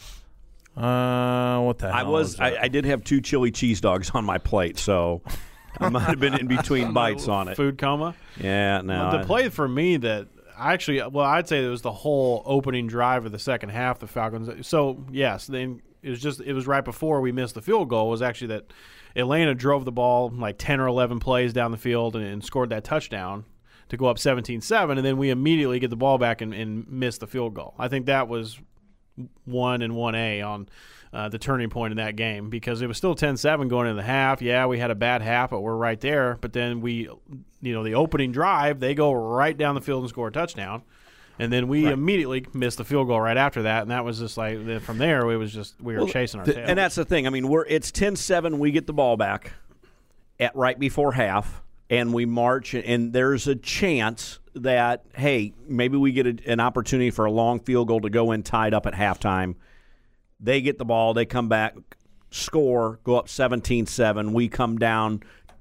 uh, what the hell I was, was I, I did have two chili cheese dogs on my plate, so I might have been in between bites on it. Food coma. Yeah, no. Well, the I- play for me that I actually, well, I'd say it was the whole opening drive of the second half. The Falcons. So yes, then it was just it was right before we missed the field goal. Was actually that Atlanta drove the ball like ten or eleven plays down the field and, and scored that touchdown to go up seventeen seven, and then we immediately get the ball back and, and miss the field goal. I think that was one and one A on uh, the turning point in that game because it was still ten seven going into the half. Yeah, we had a bad half, but we're right there. But then we, you know, the opening drive, they go right down the field and score a touchdown. And then we Right. immediately missed the field goal right after that, and that was just like then from there it was just we were Well, chasing our the- tail. And that's the thing. I mean, we're it's ten seven. We get the ball back at right before half, and we march. And there's a chance that hey, maybe we get a, an opportunity for a long field goal to go in tied up at halftime. They get the ball. They come back, score, go up seventeen seven. We come down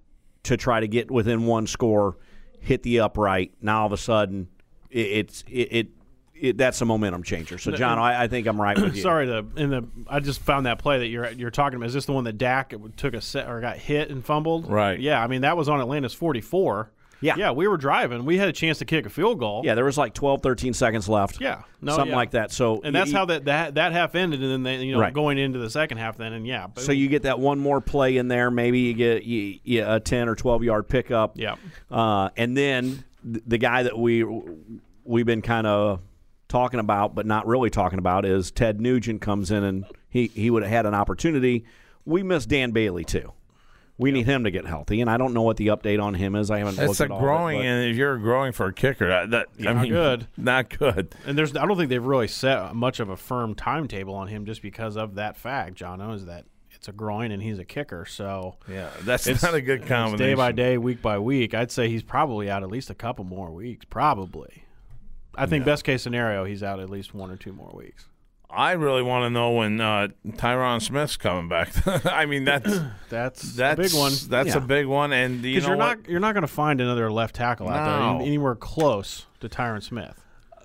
to try to get within one score, hit the upright. Now all of a sudden, it, it's it. it It, that's a momentum changer. So, John, I, I think I'm right with you. Sorry to in the. I just found that play that you're you're talking about. Is this the one that Dak took a set or got hit and fumbled? Right. Yeah. I mean that was on Atlanta's forty-four. Yeah. Yeah. We were driving. We had a chance to kick a field goal. Yeah, there was like twelve, thirteen seconds left. Yeah. No. something yeah. like that. So, And that's you, how that, that that half ended, and then they, you know Right. going into the second half. Then and yeah. So you get that one more play in there. Maybe you get you, you, a ten or twelve yard pickup. Yeah. Uh, and then th- the guy that we we've been kind of talking about, but not really talking about, is Ted Nugent comes in and he he would have had an opportunity. We miss Dan Bailey too. We need him to get healthy, and I don't know what the update on him is. I haven't. It's looked a at all growing, of it, and if you're growing for a kicker, that, that I Not mean, good. not good. And there's I don't think they've really set much of a firm timetable on him just because of that fact. John knows that it's a groin and he's a kicker, so Yeah, that's it's not a good it's combination. day by day, week by week. I'd say he's probably out at least a couple more weeks. Probably. I think best case scenario, he's out at least one or two more weeks. I really want to know when uh, Tyron Smith's coming back. I mean, that's That's, that's a big one. That's Yeah. a big one, and you Because know you're what? not you're not going to find another left tackle out No. there anywhere close to Tyron Smith.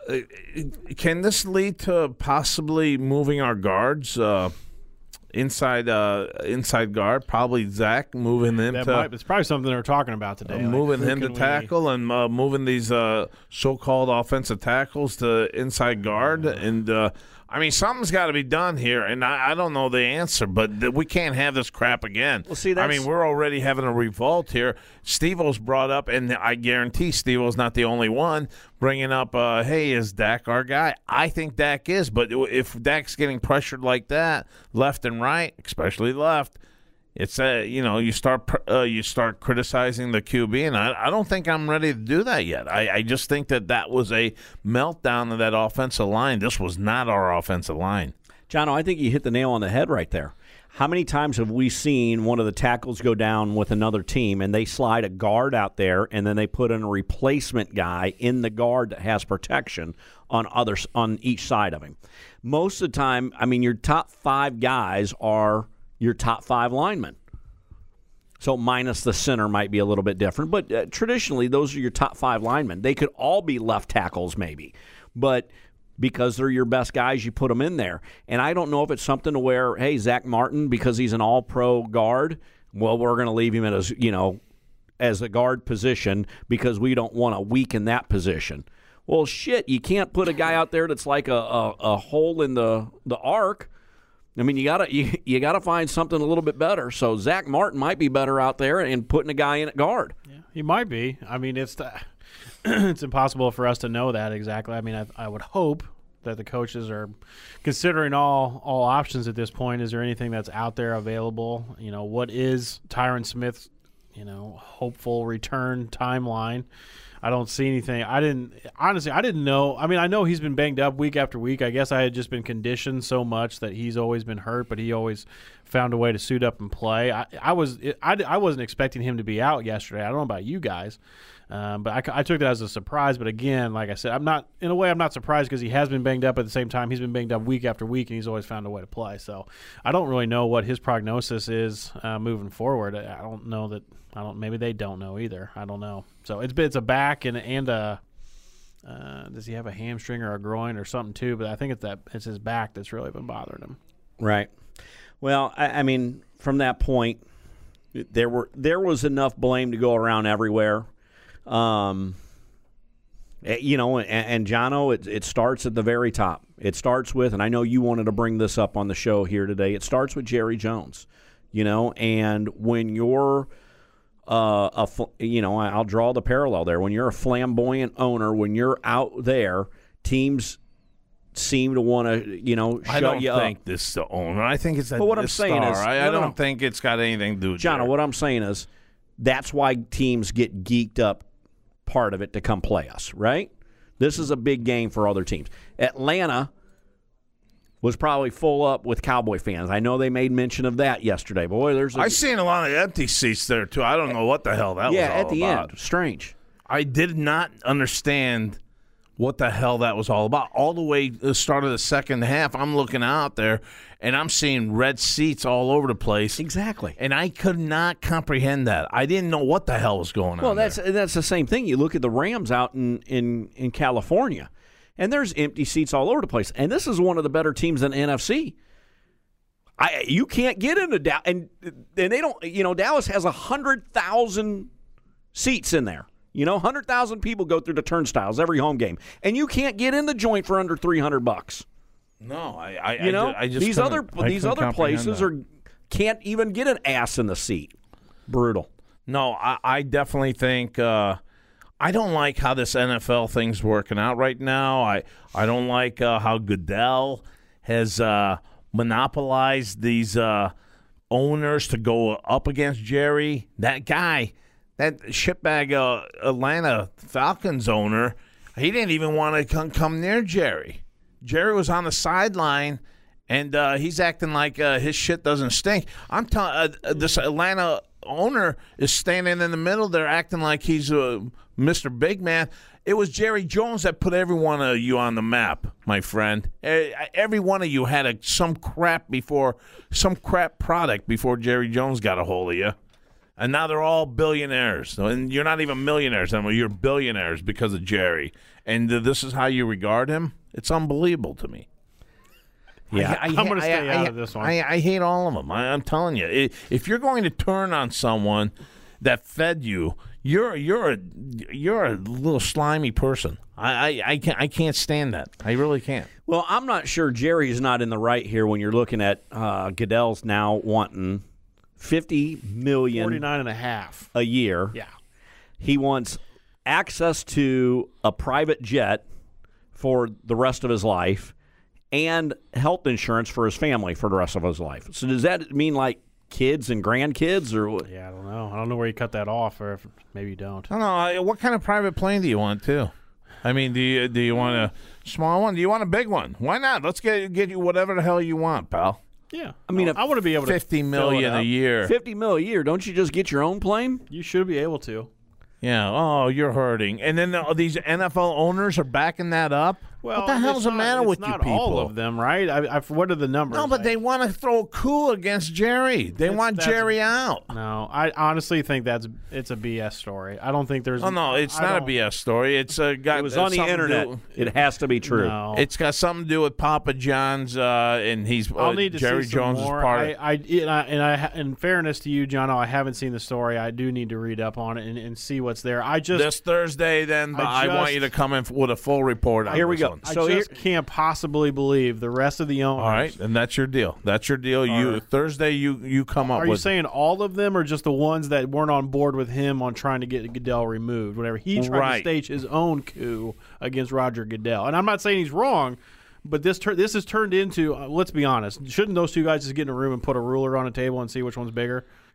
Can this lead to possibly moving our guards uh, inside uh, inside guard? Probably Zach moving him That to might, it's probably something they're talking about today. uh, like, moving who him to can we- tackle and uh, moving these uh, so-called offensive tackles to inside guard. And uh, I mean, something's got to be done here, and I, I don't know the answer, but th- we can't have this crap again. Well, see, I that's- mean, we're already having a revolt here. Steve-O's brought up, and I guarantee Steve-O's not the only one bringing up, uh, hey, is Dak our guy? I think Dak is, but if Dak's getting pressured like that, left and right, especially left, it's uh, you know you start pr- uh, you start criticizing the Q B, and I, I don't think I'm ready to do that yet. I, I just think that that was a meltdown of that offensive line. This was not our offensive line. John, I think you hit the nail on the head right there. How many times have we seen one of the tackles go down with another team and they slide a guard out there and then they put in a replacement guy in the guard that has protection on others on each side of him? Most of the time, I mean, your top five guys are your top five linemen. So minus the center might be a little bit different. But uh, traditionally, those are your top five linemen. They could all be left tackles maybe. But because they're your best guys, you put them in there. And I don't know if it's something to where, hey, Zach Martin, because he's an all-pro guard, well, we're going to leave him in as, you know, as a guard position because we don't want to weaken that position. Well, shit, you can't put a guy out there that's like a, a, a hole in the, the arc. I mean, you gotta you, you gotta find something a little bit better. So Zach Martin might be better out there and putting a guy in at guard. Yeah, he might be. I mean, it's the, it's impossible for us to know that exactly. I mean, I, I would hope that the coaches are considering all all options at this point. Is there anything that's out there available? You know, what is Tyron Smith's, you know, hopeful return timeline? I don't see anything. I didn't honestly. I didn't know. I mean, I know he's been banged up week after week. I guess I had just been conditioned so much that he's always been hurt, but he always found a way to suit up and play. I, I was. I, I wasn't expecting him to be out yesterday. I don't know about you guys. Um, but I, I took that as a surprise. But again, like I said, I'm not in a way I'm not surprised because he has been banged up. At the same time, he's been banged up week after week, and he's always found a way to play. So I don't really know what his prognosis is uh, moving forward. I don't know that. I don't. Maybe they don't know either. I don't know. So it's it's a back and and a. Uh, does he have a hamstring or a groin or something too? But I think it's that it's his back that's really been bothering him. Right. Well, I, I mean, from that point, there were there was enough blame to go around everywhere. Um, you know, and, and Jono, it, it starts at the very top. It starts with, and I know you wanted to bring this up on the show here today, it starts with Jerry Jones, you know, and when you're, uh, a, you know, I'll draw the parallel there. When you're a flamboyant owner, when you're out there, teams seem to want to, you know, shut I don't you think up. this is the owner. I think it's that But what I'm this saying star. is- I, I no, no, don't no. think it's got anything to do with John, Jerry. what I'm saying is that's why teams get geeked up part of it to come play us, right? This is a big game for other teams. Atlanta was probably full up with Cowboy fans. I know they made mention of that yesterday. Boy, there's a, I seen a lot of empty seats there too. I don't know what the hell that yeah, was all at the about. end. Strange. I did not understand what the hell that was all about. All the way to the start of the second half, I'm looking out there, and I'm seeing red seats all over the place. Exactly. And I could not comprehend that. I didn't know what the hell was going Well, on that's there. that's the same thing. You look at the Rams out in, in, in California, and there's empty seats all over the place. And this is one of the better teams in the N F C. I you can't get into Dallas, and and they don't. You know, Dallas has a hundred thousand seats in there. You know, hundred thousand people go through the turnstiles every home game, and you can't get in the joint for under three hundred bucks. No, I, I, You know, I, I just these couldn't- other I these couldn't other comprehend places that. are can't even get an ass in the seat. Brutal. No, I, I definitely think uh, I don't like how this N F L thing's working out right now. I I don't like uh, how Goodell has uh, monopolized these uh, owners to go up against Jerry. That guy, that shitbag uh, Atlanta Falcons owner, he didn't even want to come, come near Jerry. Jerry was on the sideline. And uh, he's acting like uh, his shit doesn't stink. I'm telling uh, this Atlanta owner is standing in the middle there, acting like he's uh, Mister Big Man. It was Jerry Jones that put every one of you on the map, my friend. Eh, Every one of you had a, some crap before, some crap product before Jerry Jones got a hold of you, and now they're all billionaires. And you're not even millionaires anymore. You're billionaires because of Jerry. And uh, this is how you regard him. It's unbelievable to me. Yeah, I, I, I'm gonna I- stay I- out of this one. I, I hate all of them. I, I'm telling you, I- if you're going to turn on someone that fed you, you're you're a you're a little slimy person. I, I, I can't I can't stand that. I really can't. Well, I'm not sure Jerry's not in the right here when you're looking at uh, Goodell's now wanting fifty million forty-nine and a half. a year. Yeah. He wants access to a private jet for the rest of his life and health insurance for his family for the rest of his life. So does that mean like kids and grandkids or what? Yeah, I don't know. I don't know where you cut that off, or if maybe you don't. I don't know. I- What kind of private plane do you want too? I mean, do you do you want a small one? Do you want a big one? Why not? Let's get get you whatever the hell you want, pal. Yeah, I mean, I, if I want to be able to Fifty fill it million a up. year. fifty mil a year, don't you just get your own plane? You should be able to. Yeah. Oh, you're hurting. And then uh, these N F L owners are backing that up. Well, what the hell's it's the not- matter it's with you not people? all of them, right? I, I, what are the numbers? No, but I- they want to throw a coup against Jerry. They That's- want that's- Jerry out. No, I honestly think that's it's a B S story. I don't think there's. Oh no, it's I not a don't- B S story. It's a got. It was on the something to internet. do- It has to be true. No. It's got something to do with Papa John's, uh, and he's uh, I'll need to Jerry see some Jones more. is part I, of. I, and I, and I, in fairness to you, John, I haven't seen the story. I do need to read up on it and, and see what's there. I just, This Thursday, then but I, I want just- you to come in with a full report on Here we this go. one. I So just can't possibly believe the rest of the owners. All right, and that's your deal. That's your deal. You Are- Thursday, you you come up Are you with. saying all of them, or just the ones that weren't on board with him on trying to get Goodell removed? Whenever he tried Right. to stage his own coup against Roger Goodell, and I'm not saying he's wrong, but this tur- this has turned into. Uh, let's be honest. Shouldn't those two guys just get in a room and put a ruler on a table and see which one's bigger?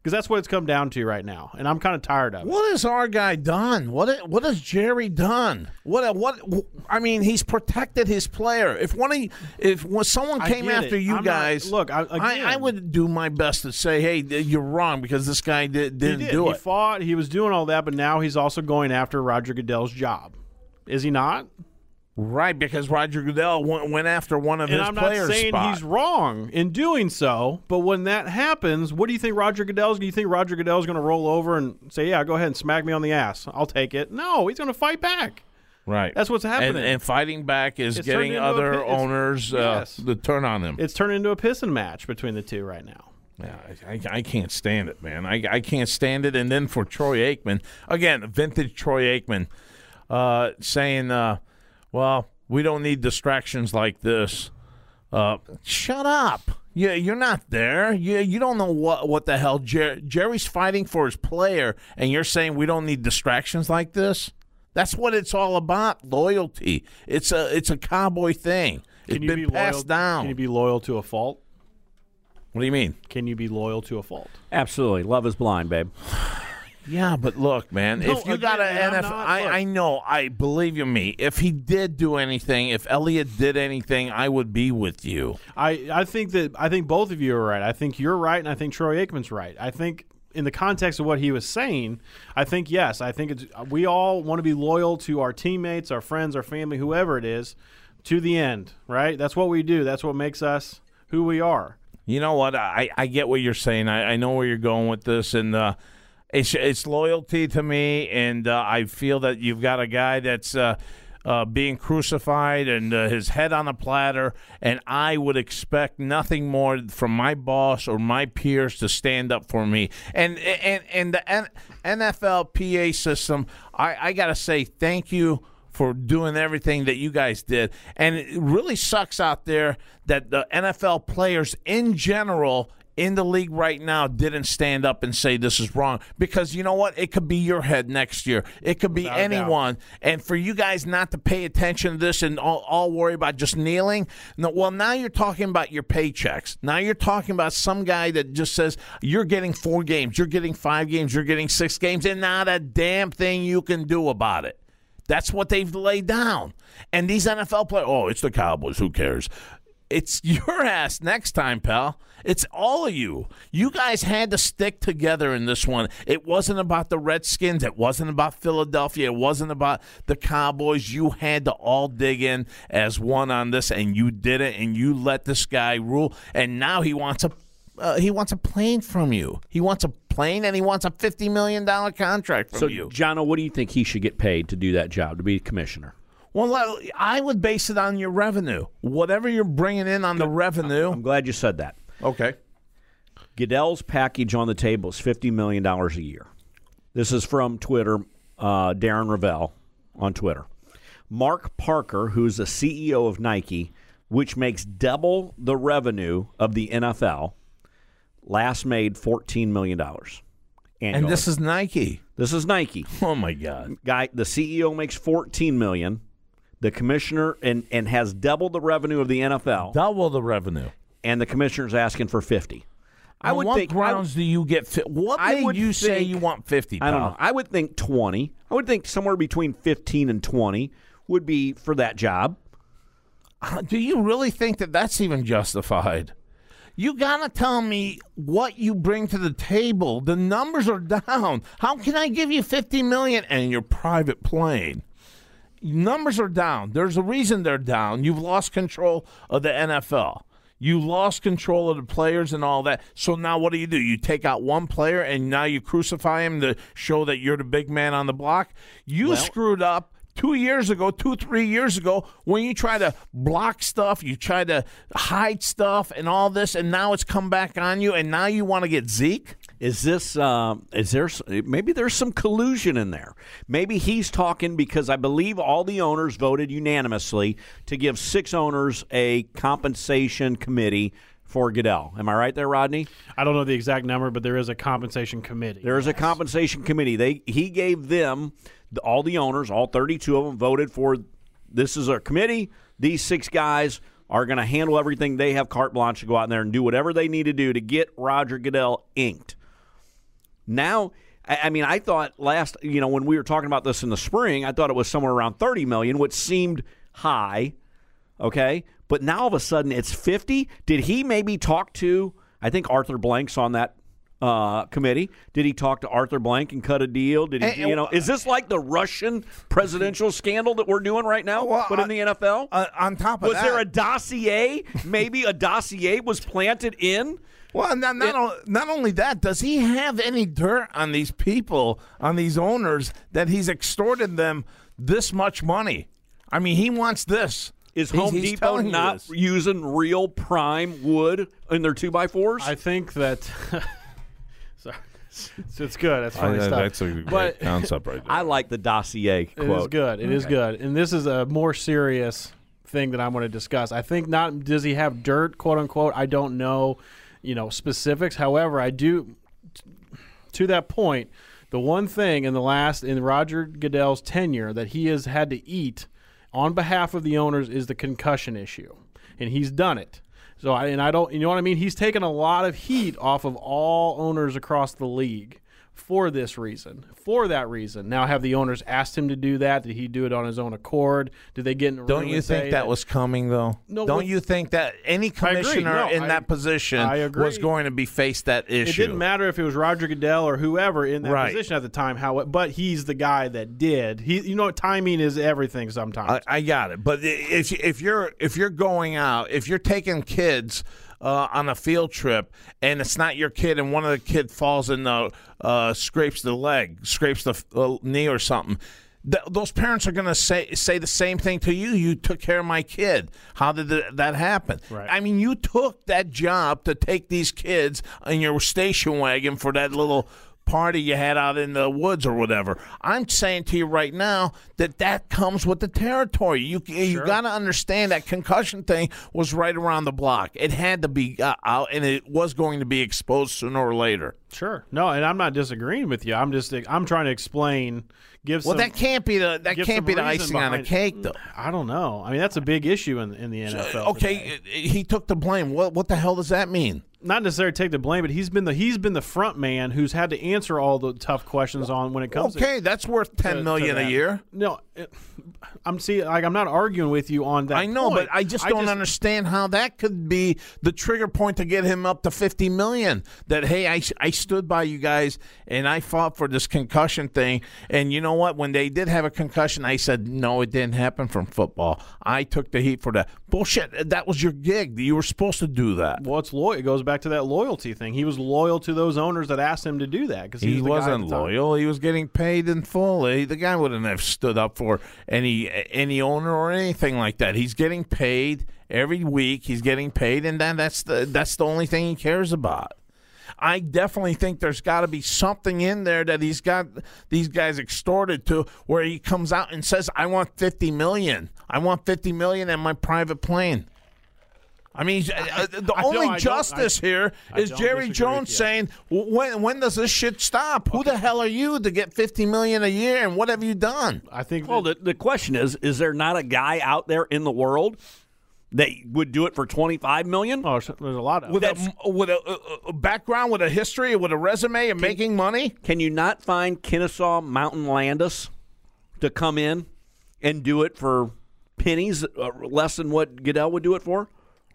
Because that's what it's come down to right now, and I'm kind of tired of it. What has our guy done? What what has Jerry done? What what? I mean, he's protected his player. If one of you, if when someone I came get after it. you I'm guys, not, look, I, again, I, I would do my best to say, hey, you're wrong because this guy did, didn't he did. do he it. He fought. He was doing all that, but now he's also going after Roger Goodell's job. Is he not? Right, because Roger Goodell went, went after one of And his I'm players' not saying spot. he's wrong in doing so, but when that happens, what do you think Roger Goodell's? Do you think Roger Goodell's going to roll over and say, "Yeah, go ahead and smack me on the ass. I'll take it"? No, he's going to fight back. Right, That's what's happening. And, and fighting back is It's getting turned into a other pi- it's- owners uh, yes. to turn on him. It's turning into a pissing match between the two right now. Yeah, I, I, I can't stand it, man. I, I can't stand it. And then for Troy Aikman, again, vintage Troy Aikman, uh, saying, uh, well, we don't need distractions like this. Uh, shut up. You, you're not there. You, you don't know what, what the hell. Jer- Jerry's fighting for his player, and you're saying we don't need distractions like this? That's what it's all about, loyalty. It's a it's a cowboy thing. It's Can you been be passed loyal? down. Can you be loyal to a fault? What do you mean? Can you be loyal to a fault? Absolutely. Love is blind, babe. Yeah, but look, man, No, if you again, got an and I'm N F L, not- I, look. I know, I believe you me. If he did do anything, if Elliott did anything, I would be with you. I, I think that I think both of you are right. I think you're right, and I think Troy Aikman's right. I think in the context of what he was saying, I think yes, I think it's we all want to be loyal to our teammates, our friends, our family, whoever it is, to the end, right? That's what we do. That's what makes us who we are. You know what? I, I get what you're saying. I, I know where you're going with this, and uh, it's it's loyalty to me, and uh, I feel that you've got a guy that's uh, uh, being crucified and uh, his head on a platter, and I would expect nothing more from my boss or my peers to stand up for me. And and and the N- N F L P A system, I, I got to say thank you for doing everything that you guys did. And it really sucks out there that the N F L players in general in the league right now didn't stand up and say this is wrong. Because you know what? It could be your head next year. It could be Without a doubt. anyone. And for you guys not to pay attention to this and all, all worry about just kneeling, no, well, now you're talking about your paychecks. Now you're talking about some guy that just says you're getting four games, you're getting five games, you're getting six games, and not a damn thing you can do about it. That's what they've laid down. And these N F L players, oh, it's the Cowboys. Who cares? It's your ass next time, pal. It's all of you. You guys had to stick together in this one. It wasn't about the Redskins. It wasn't about Philadelphia. It wasn't about the Cowboys. You had to all dig in as one on this, and you did it, and you let this guy rule. And now he wants a uh, he wants a plane from you. He wants a plane, and he wants a fifty million dollars contract from So, you. Jono, what do you think he should get paid to do that job, to be commissioner? Well, I would base it on your revenue. Whatever you're bringing in on the revenue. I'm glad you said that. Okay. Goodell's package on the table is fifty million dollars a year. This is from Twitter, uh, Darren Ravel on Twitter. Mark Parker, who's the C E O of Nike, which makes double the revenue of the N F L, last made fourteen million dollars. And this is Nike. This is Nike. Oh, my God. Guy, the C E O makes fourteen million dollars. The commissioner and, and has double the revenue of the N F L, Double the revenue. and the commissioner's asking for fifty. I On would what think I- grounds do you get fi- What I made would you say think- you want fifty, I don't pal? know. I would think twenty. I would think somewhere between fifteen and twenty would be for that job. Uh, Do you really think that that's even justified? You got to tell me what you bring to the table. The numbers are down. How can I give you fifty million dollars and your private plane? Numbers are down. There's a reason they're down. You've lost control of the N F L. You lost control of the players and all that. So now what do you do? You take out one player and now you crucify him to show that you're the big man on the block? You Well- screwed up two years ago, two, three years ago, when you try to block stuff, you try to hide stuff and all this, and now it's come back on you, and now you want to get Zeke? Is this? Um, is there? Maybe there's some collusion in there. Maybe he's talking because I believe all the owners voted unanimously to give six owners a compensation committee for Goodell. Am I right there, Rodney? I don't know the exact number, but there is a compensation committee. There is a compensation committee. They he gave them the, all the owners, all thirty-two of them voted for. This is a committee. These six guys are going to handle everything. They have carte blanche to go out there and do whatever they need to do to get Roger Goodell inked. Now, I, I mean, I thought last, you know, when we were talking about this in the spring, I thought it was somewhere around thirty million dollars, which seemed high, okay? But now all of a sudden it's fifty. Did he maybe talk to, I think Arthur Blank's on that uh, committee. Did he talk to Arthur Blank and cut a deal? Did he, And- you know, is this like the Russian presidential scandal that we're doing right now, Well, but in the N F L? Uh, on top of was that, there a dossier? Maybe a dossier was planted in? Well, not not, It- o- not only that, does he have any dirt on these people, on these owners, that he's extorted them this much money? I mean, he wants this. Is He's- Home he's Depot telling you not this. using real prime wood in their two by fours? I think that. Sorry, it's, it's good. That's I- funny stuff. that's a great But- concept right there. I like the dossier It quote. is good. It is good. And this is a more serious thing that I want to discuss. I think not does he have dirt, quote unquote. I don't know, you know, specifics. However, I do to that point, the one thing in the last in Roger Goodell's tenure that he has had to eat on behalf of the owners is the concussion issue. And he's done it. So I and I don't you know what I mean? He's taken a lot of heat off of all owners across the league for this reason. For that reason. Now, have the owners asked him to do that? Did he do it on his own accord? Did they get in a room Don't you and say think that was coming, though? No, Don't what- you think that any I agree. commissioner No, in I- that position I agree. was going to be faced that It issue? didn't matter if it was Roger Goodell or whoever in that Right. position at the time, how but he's the guy that did. He, you know, timing is everything sometimes. I, I got it. But if if you're if you're going out, if you're taking kids uh, on a field trip and it's not your kid, and one of the kid falls in the uh, scrapes the leg, scrapes the uh, knee or something. Th- those parents are going to say say the same thing to you. You took care of my kid. How did th- that happen? Right. I mean, you took that job to take these kids in your station wagon for that little party you had out in the woods or whatever. I'm saying to you right now that that comes with the territory. You you got to understand that concussion thing was right around the block. It had to be uh, out, and it was going to be exposed sooner or later. Sure. No, and I'm not disagreeing with you. I'm just I'm trying to explain. Give Well, some, that can't be the that give can't some be the reason icing on the behind- cake, though. I don't know. I mean, that's a big issue in in the N F L. Okay, today. he took the blame. What what the hell does that mean? Not necessarily take the blame, but he's been the he's been the front man who's had to answer all the tough questions on when it comes. to Okay, that's worth to- ten million to a that. year. No, it, I'm see like I'm not arguing with you on that. I know, point. but I just don't understand how that could be the trigger point to get him up to fifty million. That hey, I, I stood by you guys and I fought for this concussion thing. And you know what? When they did have a concussion, I said no, it didn't happen from football. I took the heat for that. Bullshit. That was your gig. You were supposed to do that. Well, it's loyal. It goes back to that loyalty thing. He was loyal to those owners that asked him to do that because he, He was the guy at wasn't the time. loyal. He was getting paid in full. He, the guy wouldn't have stood up for any any owner or anything like that. He's getting paid every week. He's getting paid, and then that's the that's the only thing he cares about. I definitely think there's got to be something in there that he's got these guys extorted to, where he comes out and says, "I want fifty million. I want fifty million in my private plane." I mean, uh, the I don't- only I don't- justice I- here I is don't Jerry disagree Jones with you. saying, "When when does this shit stop? Who the hell are you to get fifty million a year, and what have you done?" I think. Well, that- the, the question is, is there not a guy out there in the world that would do it for twenty-five million dollars? oh, there's a lot of. With a with a, a, a background, with a history, with a resume, and making money. Can you not find Kennesaw Mountain Landis to come in and do it for pennies, uh, less than what Goodell would do it for?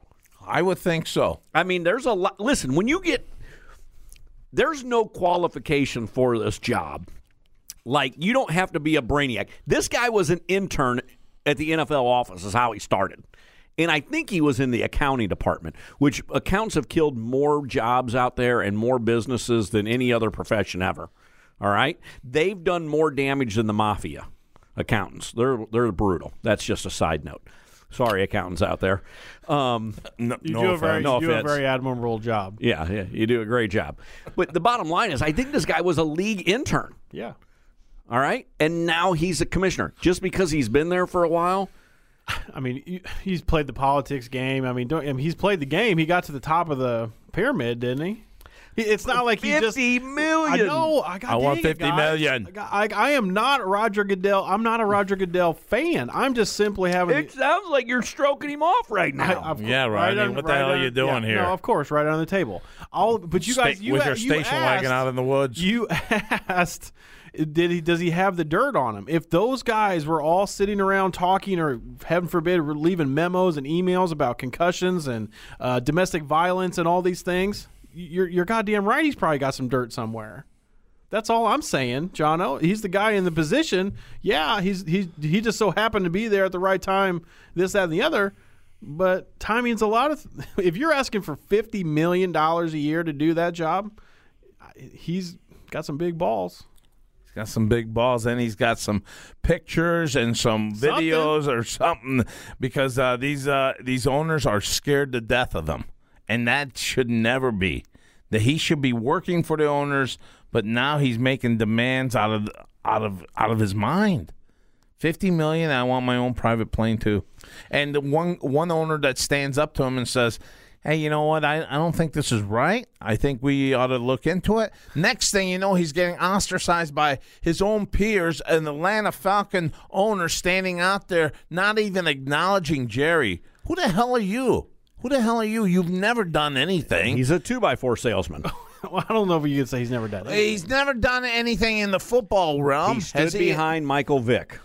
I would think so. I mean, there's a lot. Listen, when you get, there's no qualification for this job. Like, you don't have to be a brainiac. This guy was an intern at the N F L office, is how he started. And I think he was in the accounting department, which accounts have killed more jobs out there and more businesses than any other profession ever. All right? They've done more damage than the mafia accountants. They're they're brutal. That's just a side note. Sorry, accountants out there. Um, No, you no do a very, offense. no you do a offense. very admirable job. yeah, yeah, you do a great job. But the bottom line is, I think this guy was a league intern. Yeah. All right? And now he's a commissioner. Just because he's been there for a while. I mean, you- he's played the politics game. I mean, don't, I mean, he's played the game. He got to the top of the pyramid, didn't he? It's not like he just fifty million. I know. I, got I want dang it, fifty guys. million. I, got- I, I am not Roger Goodell. I'm not a Roger Goodell fan. I'm just simply having. It sounds like you're stroking him off right I- now. of Yeah, cour- Rodney, on- what the hell are on- you doing yeah, here? No, of course, right on the table. All, but you guys, Sta- you with a- your you station wagon asked- out in the woods. You asked, did he? Does he have the dirt on him? If those guys were all sitting around talking, or heaven forbid, were leaving memos and emails about concussions and uh, domestic violence and all these things, you're you're goddamn right. He's probably got some dirt somewhere. That's all I'm saying, Jono. He's the guy in the position. Yeah, he's he he just so happened to be there at the right time. This, that, and the other. But timing's a lot of. If you're asking for fifty million dollars a year to do that job, he's got some big balls. He's got some big balls, and he's got some pictures and some videos or something, because uh, these uh, these owners are scared to death of them, and that should never be. That he should be working for the owners, but now he's making demands out of out of out of his mind. Fifty million. I want my own private plane too. And the one one owner that stands up to him and says, hey, you know what? I, I don't think this is right. I think we ought to look into it. Next thing you know, he's getting ostracized by his own peers, and the Atlanta Falcon owner standing out there, not even acknowledging Jerry. Who the hell are you? Who the hell are you? You've never done anything. He's a two by four salesman. Well, I don't know if you could say he's never done it. He's never done anything in the football realm. He stood Has he? behind Michael Vick.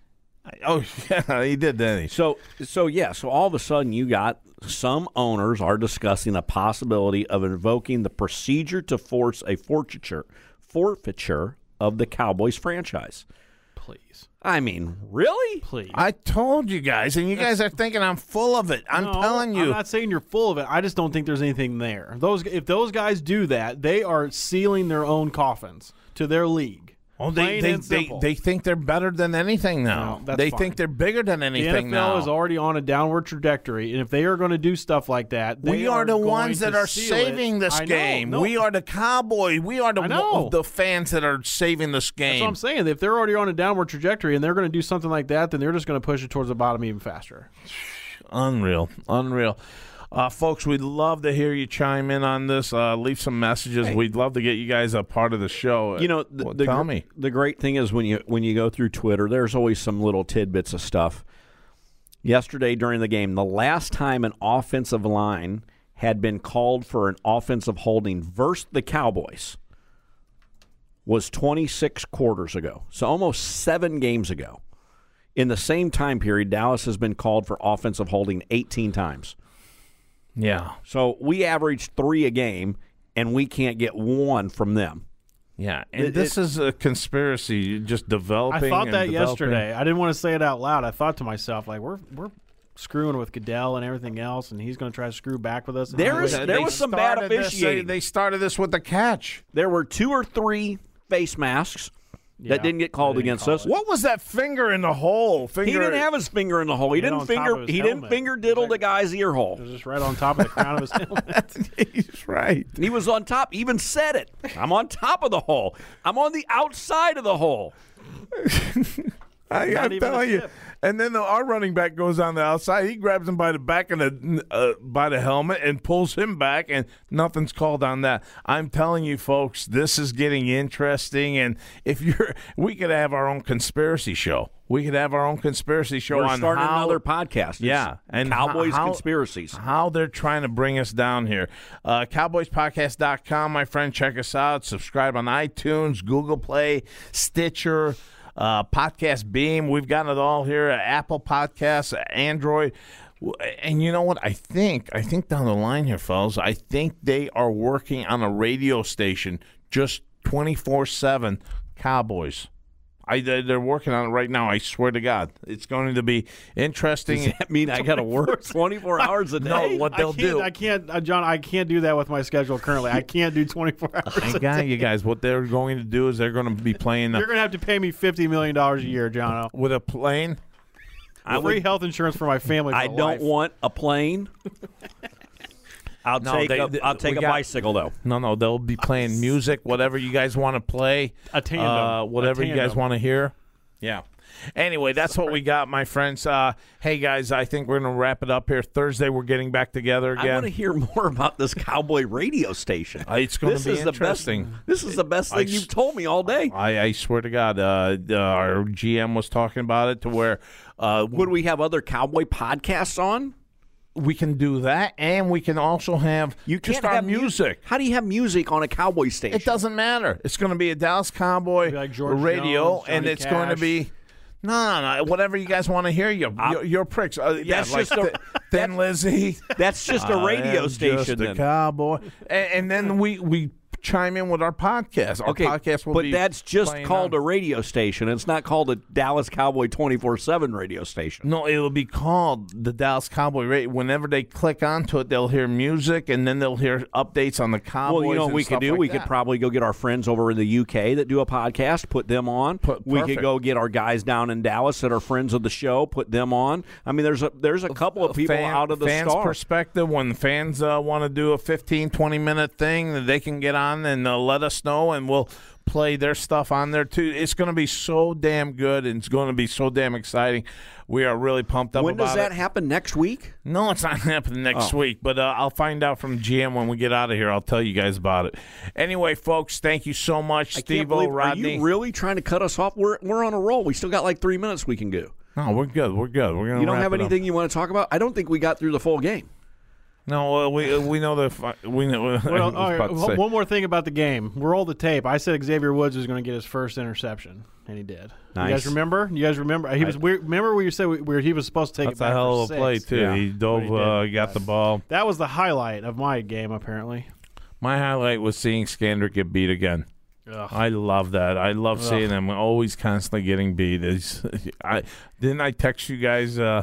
Oh, yeah, he did, didn't he? So, so yeah. So all of a sudden, you got some owners are discussing a possibility of invoking the procedure to force a forfeiture, forfeiture of the Cowboys franchise. Please, I mean, really? please. I told you guys, and you guys are thinking I'm full of it. I'm No, telling you. I'm not saying you're full of it. I just don't think there's anything there. Those if those guys do that, they are sealing their own coffins to their league. Oh, they Plain they, and they, simple. they think they're better than anything now. No, that's they fine. think they're bigger than The anything N F L now. is already on a downward trajectory, and if they are going to do stuff like that, they we are, the going ones that to are seal saving it. this I know. game. No, We are the Cowboys. We are the I know. the fans that are saving this That's what game. I'm saying. If they're already on a downward trajectory and they're going to do something like that, then they're just going to push it towards the bottom even faster. Unreal, unreal. Uh, folks, we'd love to hear you chime in on this. Uh, leave some messages. We'd love to get you guys a part of the show. You know, the, Well, the, tell gr- me. the great thing is when you when you go through Twitter, there's always some little tidbits of stuff. Yesterday during the game, the last time an offensive line had been called for an offensive holding versus the Cowboys was twenty-six quarters ago, so almost seven games ago. In the same time period, Dallas has been called for offensive holding eighteen times. Yeah, So we average three a game, and we can't get one from them. yeah. And It- this is a conspiracy just developing. I thought and that developing. yesterday. I didn't want to say it out loud. I thought to myself, like, we're we're screwing with Goodell and everything else, and he's going to try to screw back with us. And There I'm is- like, there They was some bad started this- officiating. They started this with the catch. There were two or three face masks Yeah, that didn't get called they didn't against call us. it. What was that finger in the hole? Finger. He didn't have his finger in the hole. He Right didn't on top finger. of his He didn't helmet. finger diddle the guy's ear hole. It was just right on top of the crown of his helmet. He's right. And he was on top. Even said it. I'm on top of the hole. I'm on the outside of the hole. I, Not I'm even a telling you. tip. And then the, our running back goes on the outside. He grabs him by the back of the uh, by the helmet and pulls him back, and nothing's called on that. I'm telling you, folks, this is getting interesting. And if you're, we could have our own conspiracy show. We could have our own conspiracy show We're on starting how, another podcast. It's Yeah, and Cowboys how- conspiracies. How they're trying to bring us down here. Uh, cowboys podcast dot com, my friend. Check us out. Subscribe on iTunes, Google Play, Stitcher, uh, Podcast Beam. We've got it all here. Apple Podcasts, Android. And you know what? I think, I think down the line here, fellas, I think they are working on a radio station just twenty-four seven Cowboys. I, they're working on it right now. I swear to God, it's going to be interesting. Does that mean I got to work twenty-four hours a day? No, what they'll I can't, do. I can't, uh, John. I can't do that with my schedule currently. I can't do twenty-four hours. I a got day. you guys. What they're going to do is they're going to be playing You're uh, going to have to pay me fifty million dollars a year, John. with a plane. I Free would- health insurance for my family. For I don't life. want a plane. I'll No, take they- a, they- I'll take we a got- bicycle though. No, no, they'll be playing music, whatever you guys want to play, A tandem. uh, whatever A you guys tandem. want to hear. Yeah. Anyway, that's what we got, my friends. Uh, hey, guys, I think we're going to wrap it up here. Thursday, we're getting back together again. I want to hear more about this Cowboy radio station. Uh, it's going this to be is interesting. The best, this is the best thing I you've told me all day. I, I swear to God, uh, uh, our G M was talking about it to where uh, Would we have other Cowboy podcasts on? we can do that, and we can also have You just can't our have mu- music. How do you have music on a Cowboy station? It doesn't matter. It's going to be a Dallas Cowboy Like George radio, Jones, and Johnny it's going to Cash. be no, no, no, whatever you guys want to hear. You're, you're, you're pricks. Uh, yeah, That's like just a- Th- Thin Lizzy. That's just a I radio am station. just a then. cowboy, and, and then we we chime in with our podcast. Our Okay, podcast will but be that's just playing called on- a radio station. It's not called a Dallas Cowboy twenty-four seven radio station. No, it'll be called the Dallas Cowboy Radio. Whenever they click onto it, they'll hear music, and then they'll hear updates on the Cowboys. Well, you know what and we stuff could do? like we that. could probably go get our friends over in the U K that do a podcast, put them on. Put- we could perfect. go get our guys down in Dallas that are friends of the show, put them on. I mean, there's a there's a couple of people Fan- out of the fans' star. perspective. When fans uh, want to do a fifteen, twenty minute thing, that they can get on and uh, let us know, and we'll play their stuff on there too. It's going to be so damn good, and it's going to be so damn exciting. We are really pumped up When about does that it. happen? Next week? No, it's not happening next Oh. week, but uh, I'll find out from G M when we get out of here. I'll tell you guys about it. Anyway, folks, thank you so much, I can't Steve-O, believe, are Rodney. you really trying to cut us off? We're we're on a roll. We still got like three minutes we can go. No, we're good. We're good. We're gonna. You don't wrap have it up. anything you want to talk about? I don't think we got through the full game. No, uh, we uh, we know the fi- we know. I Well, was all right, about to say. one more thing about the game. Roll the tape. I said Xavier Woods was going to get his first interception, and he did. You Nice. guys remember? You guys remember? He was. weird. Remember where you said we, where he was supposed to take That's it a back hell for of a play six. too. Yeah. He dove, But he uh, did. got the ball. That was the highlight of my game, apparently. My highlight was seeing Skandrick get beat again. Ugh. I love that. I love seeing him always constantly getting beat. It's, I didn't I text you guys. Uh,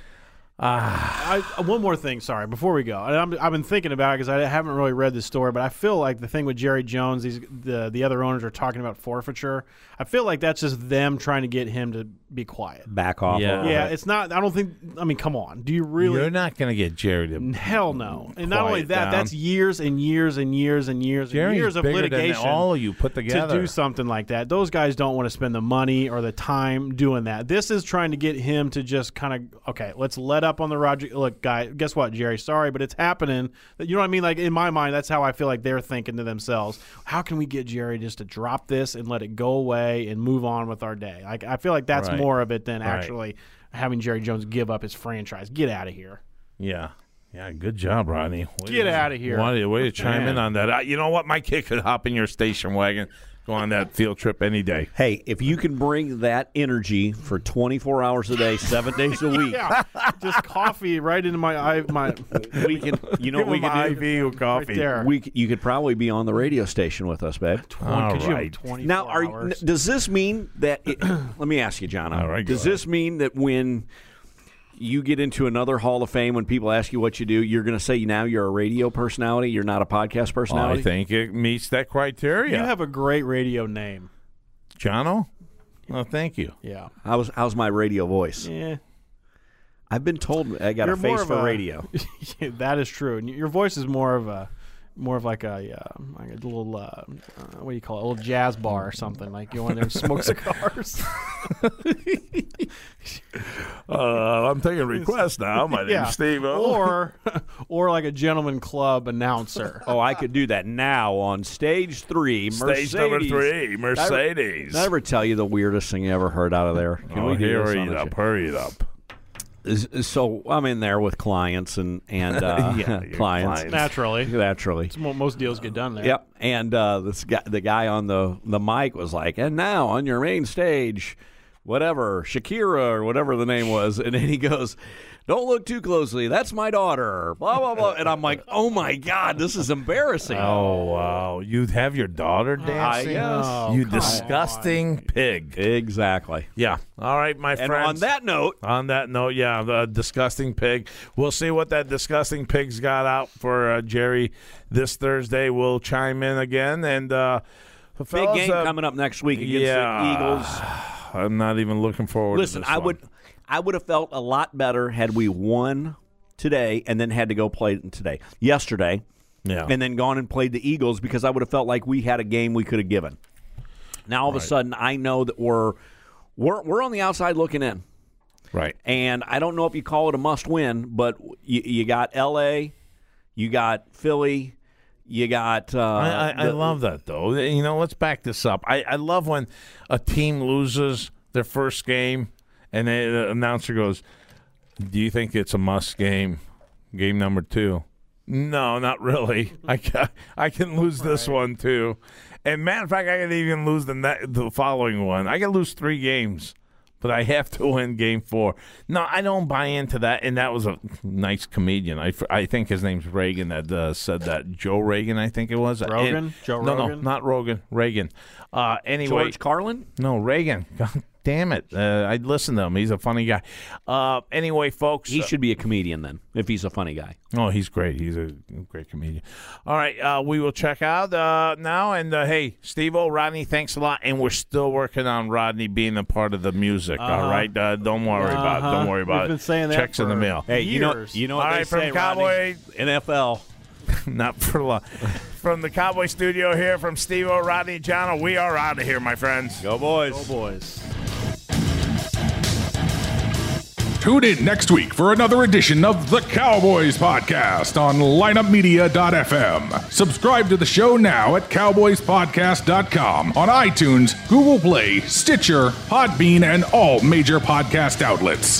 I, one more thing, sorry, before we go. And I'm, I've been thinking about it because I haven't really read the story, but I feel like the thing with Jerry Jones, these the the other owners are talking about forfeiture. I feel like that's just them trying to get him to be quiet. Back off. Yeah. a little Yeah, bit. it's not. I don't think. I mean, come on. Do you really? you're not going to get Jerry to. Hell no. And not Quiet only that, down. that's years and years and years and years and Jerry's years of bigger than litigation all of you put to together. do something like that. Those guys don't want to spend the money or the time doing that. This is trying to get him to just kind of, okay, let's let up on the Roger. Look, guy, guess what, Jerry? Sorry, but it's happening. You know what I mean? Like, in my mind, that's how I feel like they're thinking to themselves. How can we get Jerry just to drop this and let it go away and move on with our day? Like, I feel like that's Right. more of it than Right. actually having Jerry Jones give up his franchise. Get out of here. Yeah. Yeah, good job, Rodney. Way Get to- outta here. Way, way to chime in on that. Uh, you know what? My kid could hop in your station wagon, go on that field trip any day. Hey, if you can bring that energy for twenty-four hours a day, seven days a week, Yeah, just coffee right into my eye, my we can. You know Give what we him can I do? V with coffee. right there. We c- you could probably be on the radio station with us, babe. All Could you have right. twenty-four Now, are, n- hours? does this mean that? It, let me ask you, John. All right, go does this mean that when you get into another Hall of Fame, when people ask you what you do, you're going to say now you're a radio personality, you're not a podcast personality? I think it meets that criteria. You have a great radio name. Jono? Well, thank you. Yeah. How's how's my radio voice? Yeah. I've been told I got You're a more face of for a- radio. Yeah, that is true. And your voice is more of a, more of like a, uh, like a little, uh, uh, what do you call it? A little jazz bar or something. Like you go in there and smoke cigars. Uh, I'm taking requests now. My name's yeah. Steve. Or, or like a gentleman club announcer. Oh, I could do that now on stage three. Mercedes. Stage number three, Mercedes. Did I ever tell you the weirdest thing you ever heard out of there? Can Oh, we do this hurry on it the up, show? hurry it up. Is- is- So I'm in there with clients and and uh, Yeah, your clients. clients. Naturally. Naturally. It's mo- most deals get done there. Yep. And uh, this guy, the guy on the the mic was like, "And now on your main stage, whatever Shakira or whatever the name was," and then he goes, "Don't look too closely. That's my daughter." Blah blah blah. And I'm like, "Oh my God, this is embarrassing." Oh, wow. You'd have your daughter dancing? guess. Oh, you come disgusting pig. Exactly. Yeah. All right, my And friends. on that note, On that note, yeah, the disgusting pig. We'll see what that disgusting pig's got out for uh, Jerry this Thursday. We'll chime in again. And uh, big fellas, game uh, coming up next week against yeah. the Eagles. I'm not even looking forward Listen, to this I one. would, I would have felt a lot better had we won today and then had to go play today, yesterday, Yeah. and then gone and played the Eagles because I would have felt like we had a game we could have given. Now all of a Right. sudden, I know that we're we're we're on the outside looking in. Right. And I don't know if you call it a must-win, but you, you got L A, you got Philly, you got. Uh, I, I, I the, love that, though. You know, let's back this up. I, I love when a team loses their first game, and they, the announcer goes, "Do you think it's a must game? Game number two?" No, not really. I can, I can lose this one too. And matter of fact, I can even lose the ne- the following one. I can lose three games. But I have to win game four. No, I don't buy into that. And that was a nice comedian. I, I think his name's Reagan that uh, said that. Joe Reagan, I think it was. Rogan? And, Joe no, Rogan? No, not Rogan. Reagan. Uh, anyway, George Carlin? No, Reagan. God damn it. Uh, I'd listen to him. He's a funny guy. Uh, anyway, folks. He uh, should be a comedian then, if he's a funny guy. Oh, he's great. He's a great comedian. All right, uh, we will check out uh, now. And, uh, hey, Steve-O, Rodney, thanks a lot. And we're still working on Rodney being a part of the music, Uh-huh. all right? Uh, don't worry Uh-huh. about it. Don't worry about We've it. been saying that Checks in the for mail. Hey, you know, years. you know what All they right, from say, Cowboy- Rodney? N F L. Not for long. From the Cowboy Studio here, from Steve-O, Rodney, John, we are out of here, my friends. Go boys. Go boys. Tune in next week for another edition of the Cowboys Podcast on lineup media dot f m. Subscribe to the show now at cowboys podcast dot com on iTunes, Google Play, Stitcher, Podbean, and all major podcast outlets.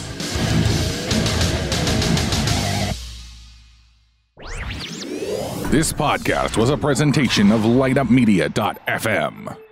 This podcast was a presentation of lineup media dot f m.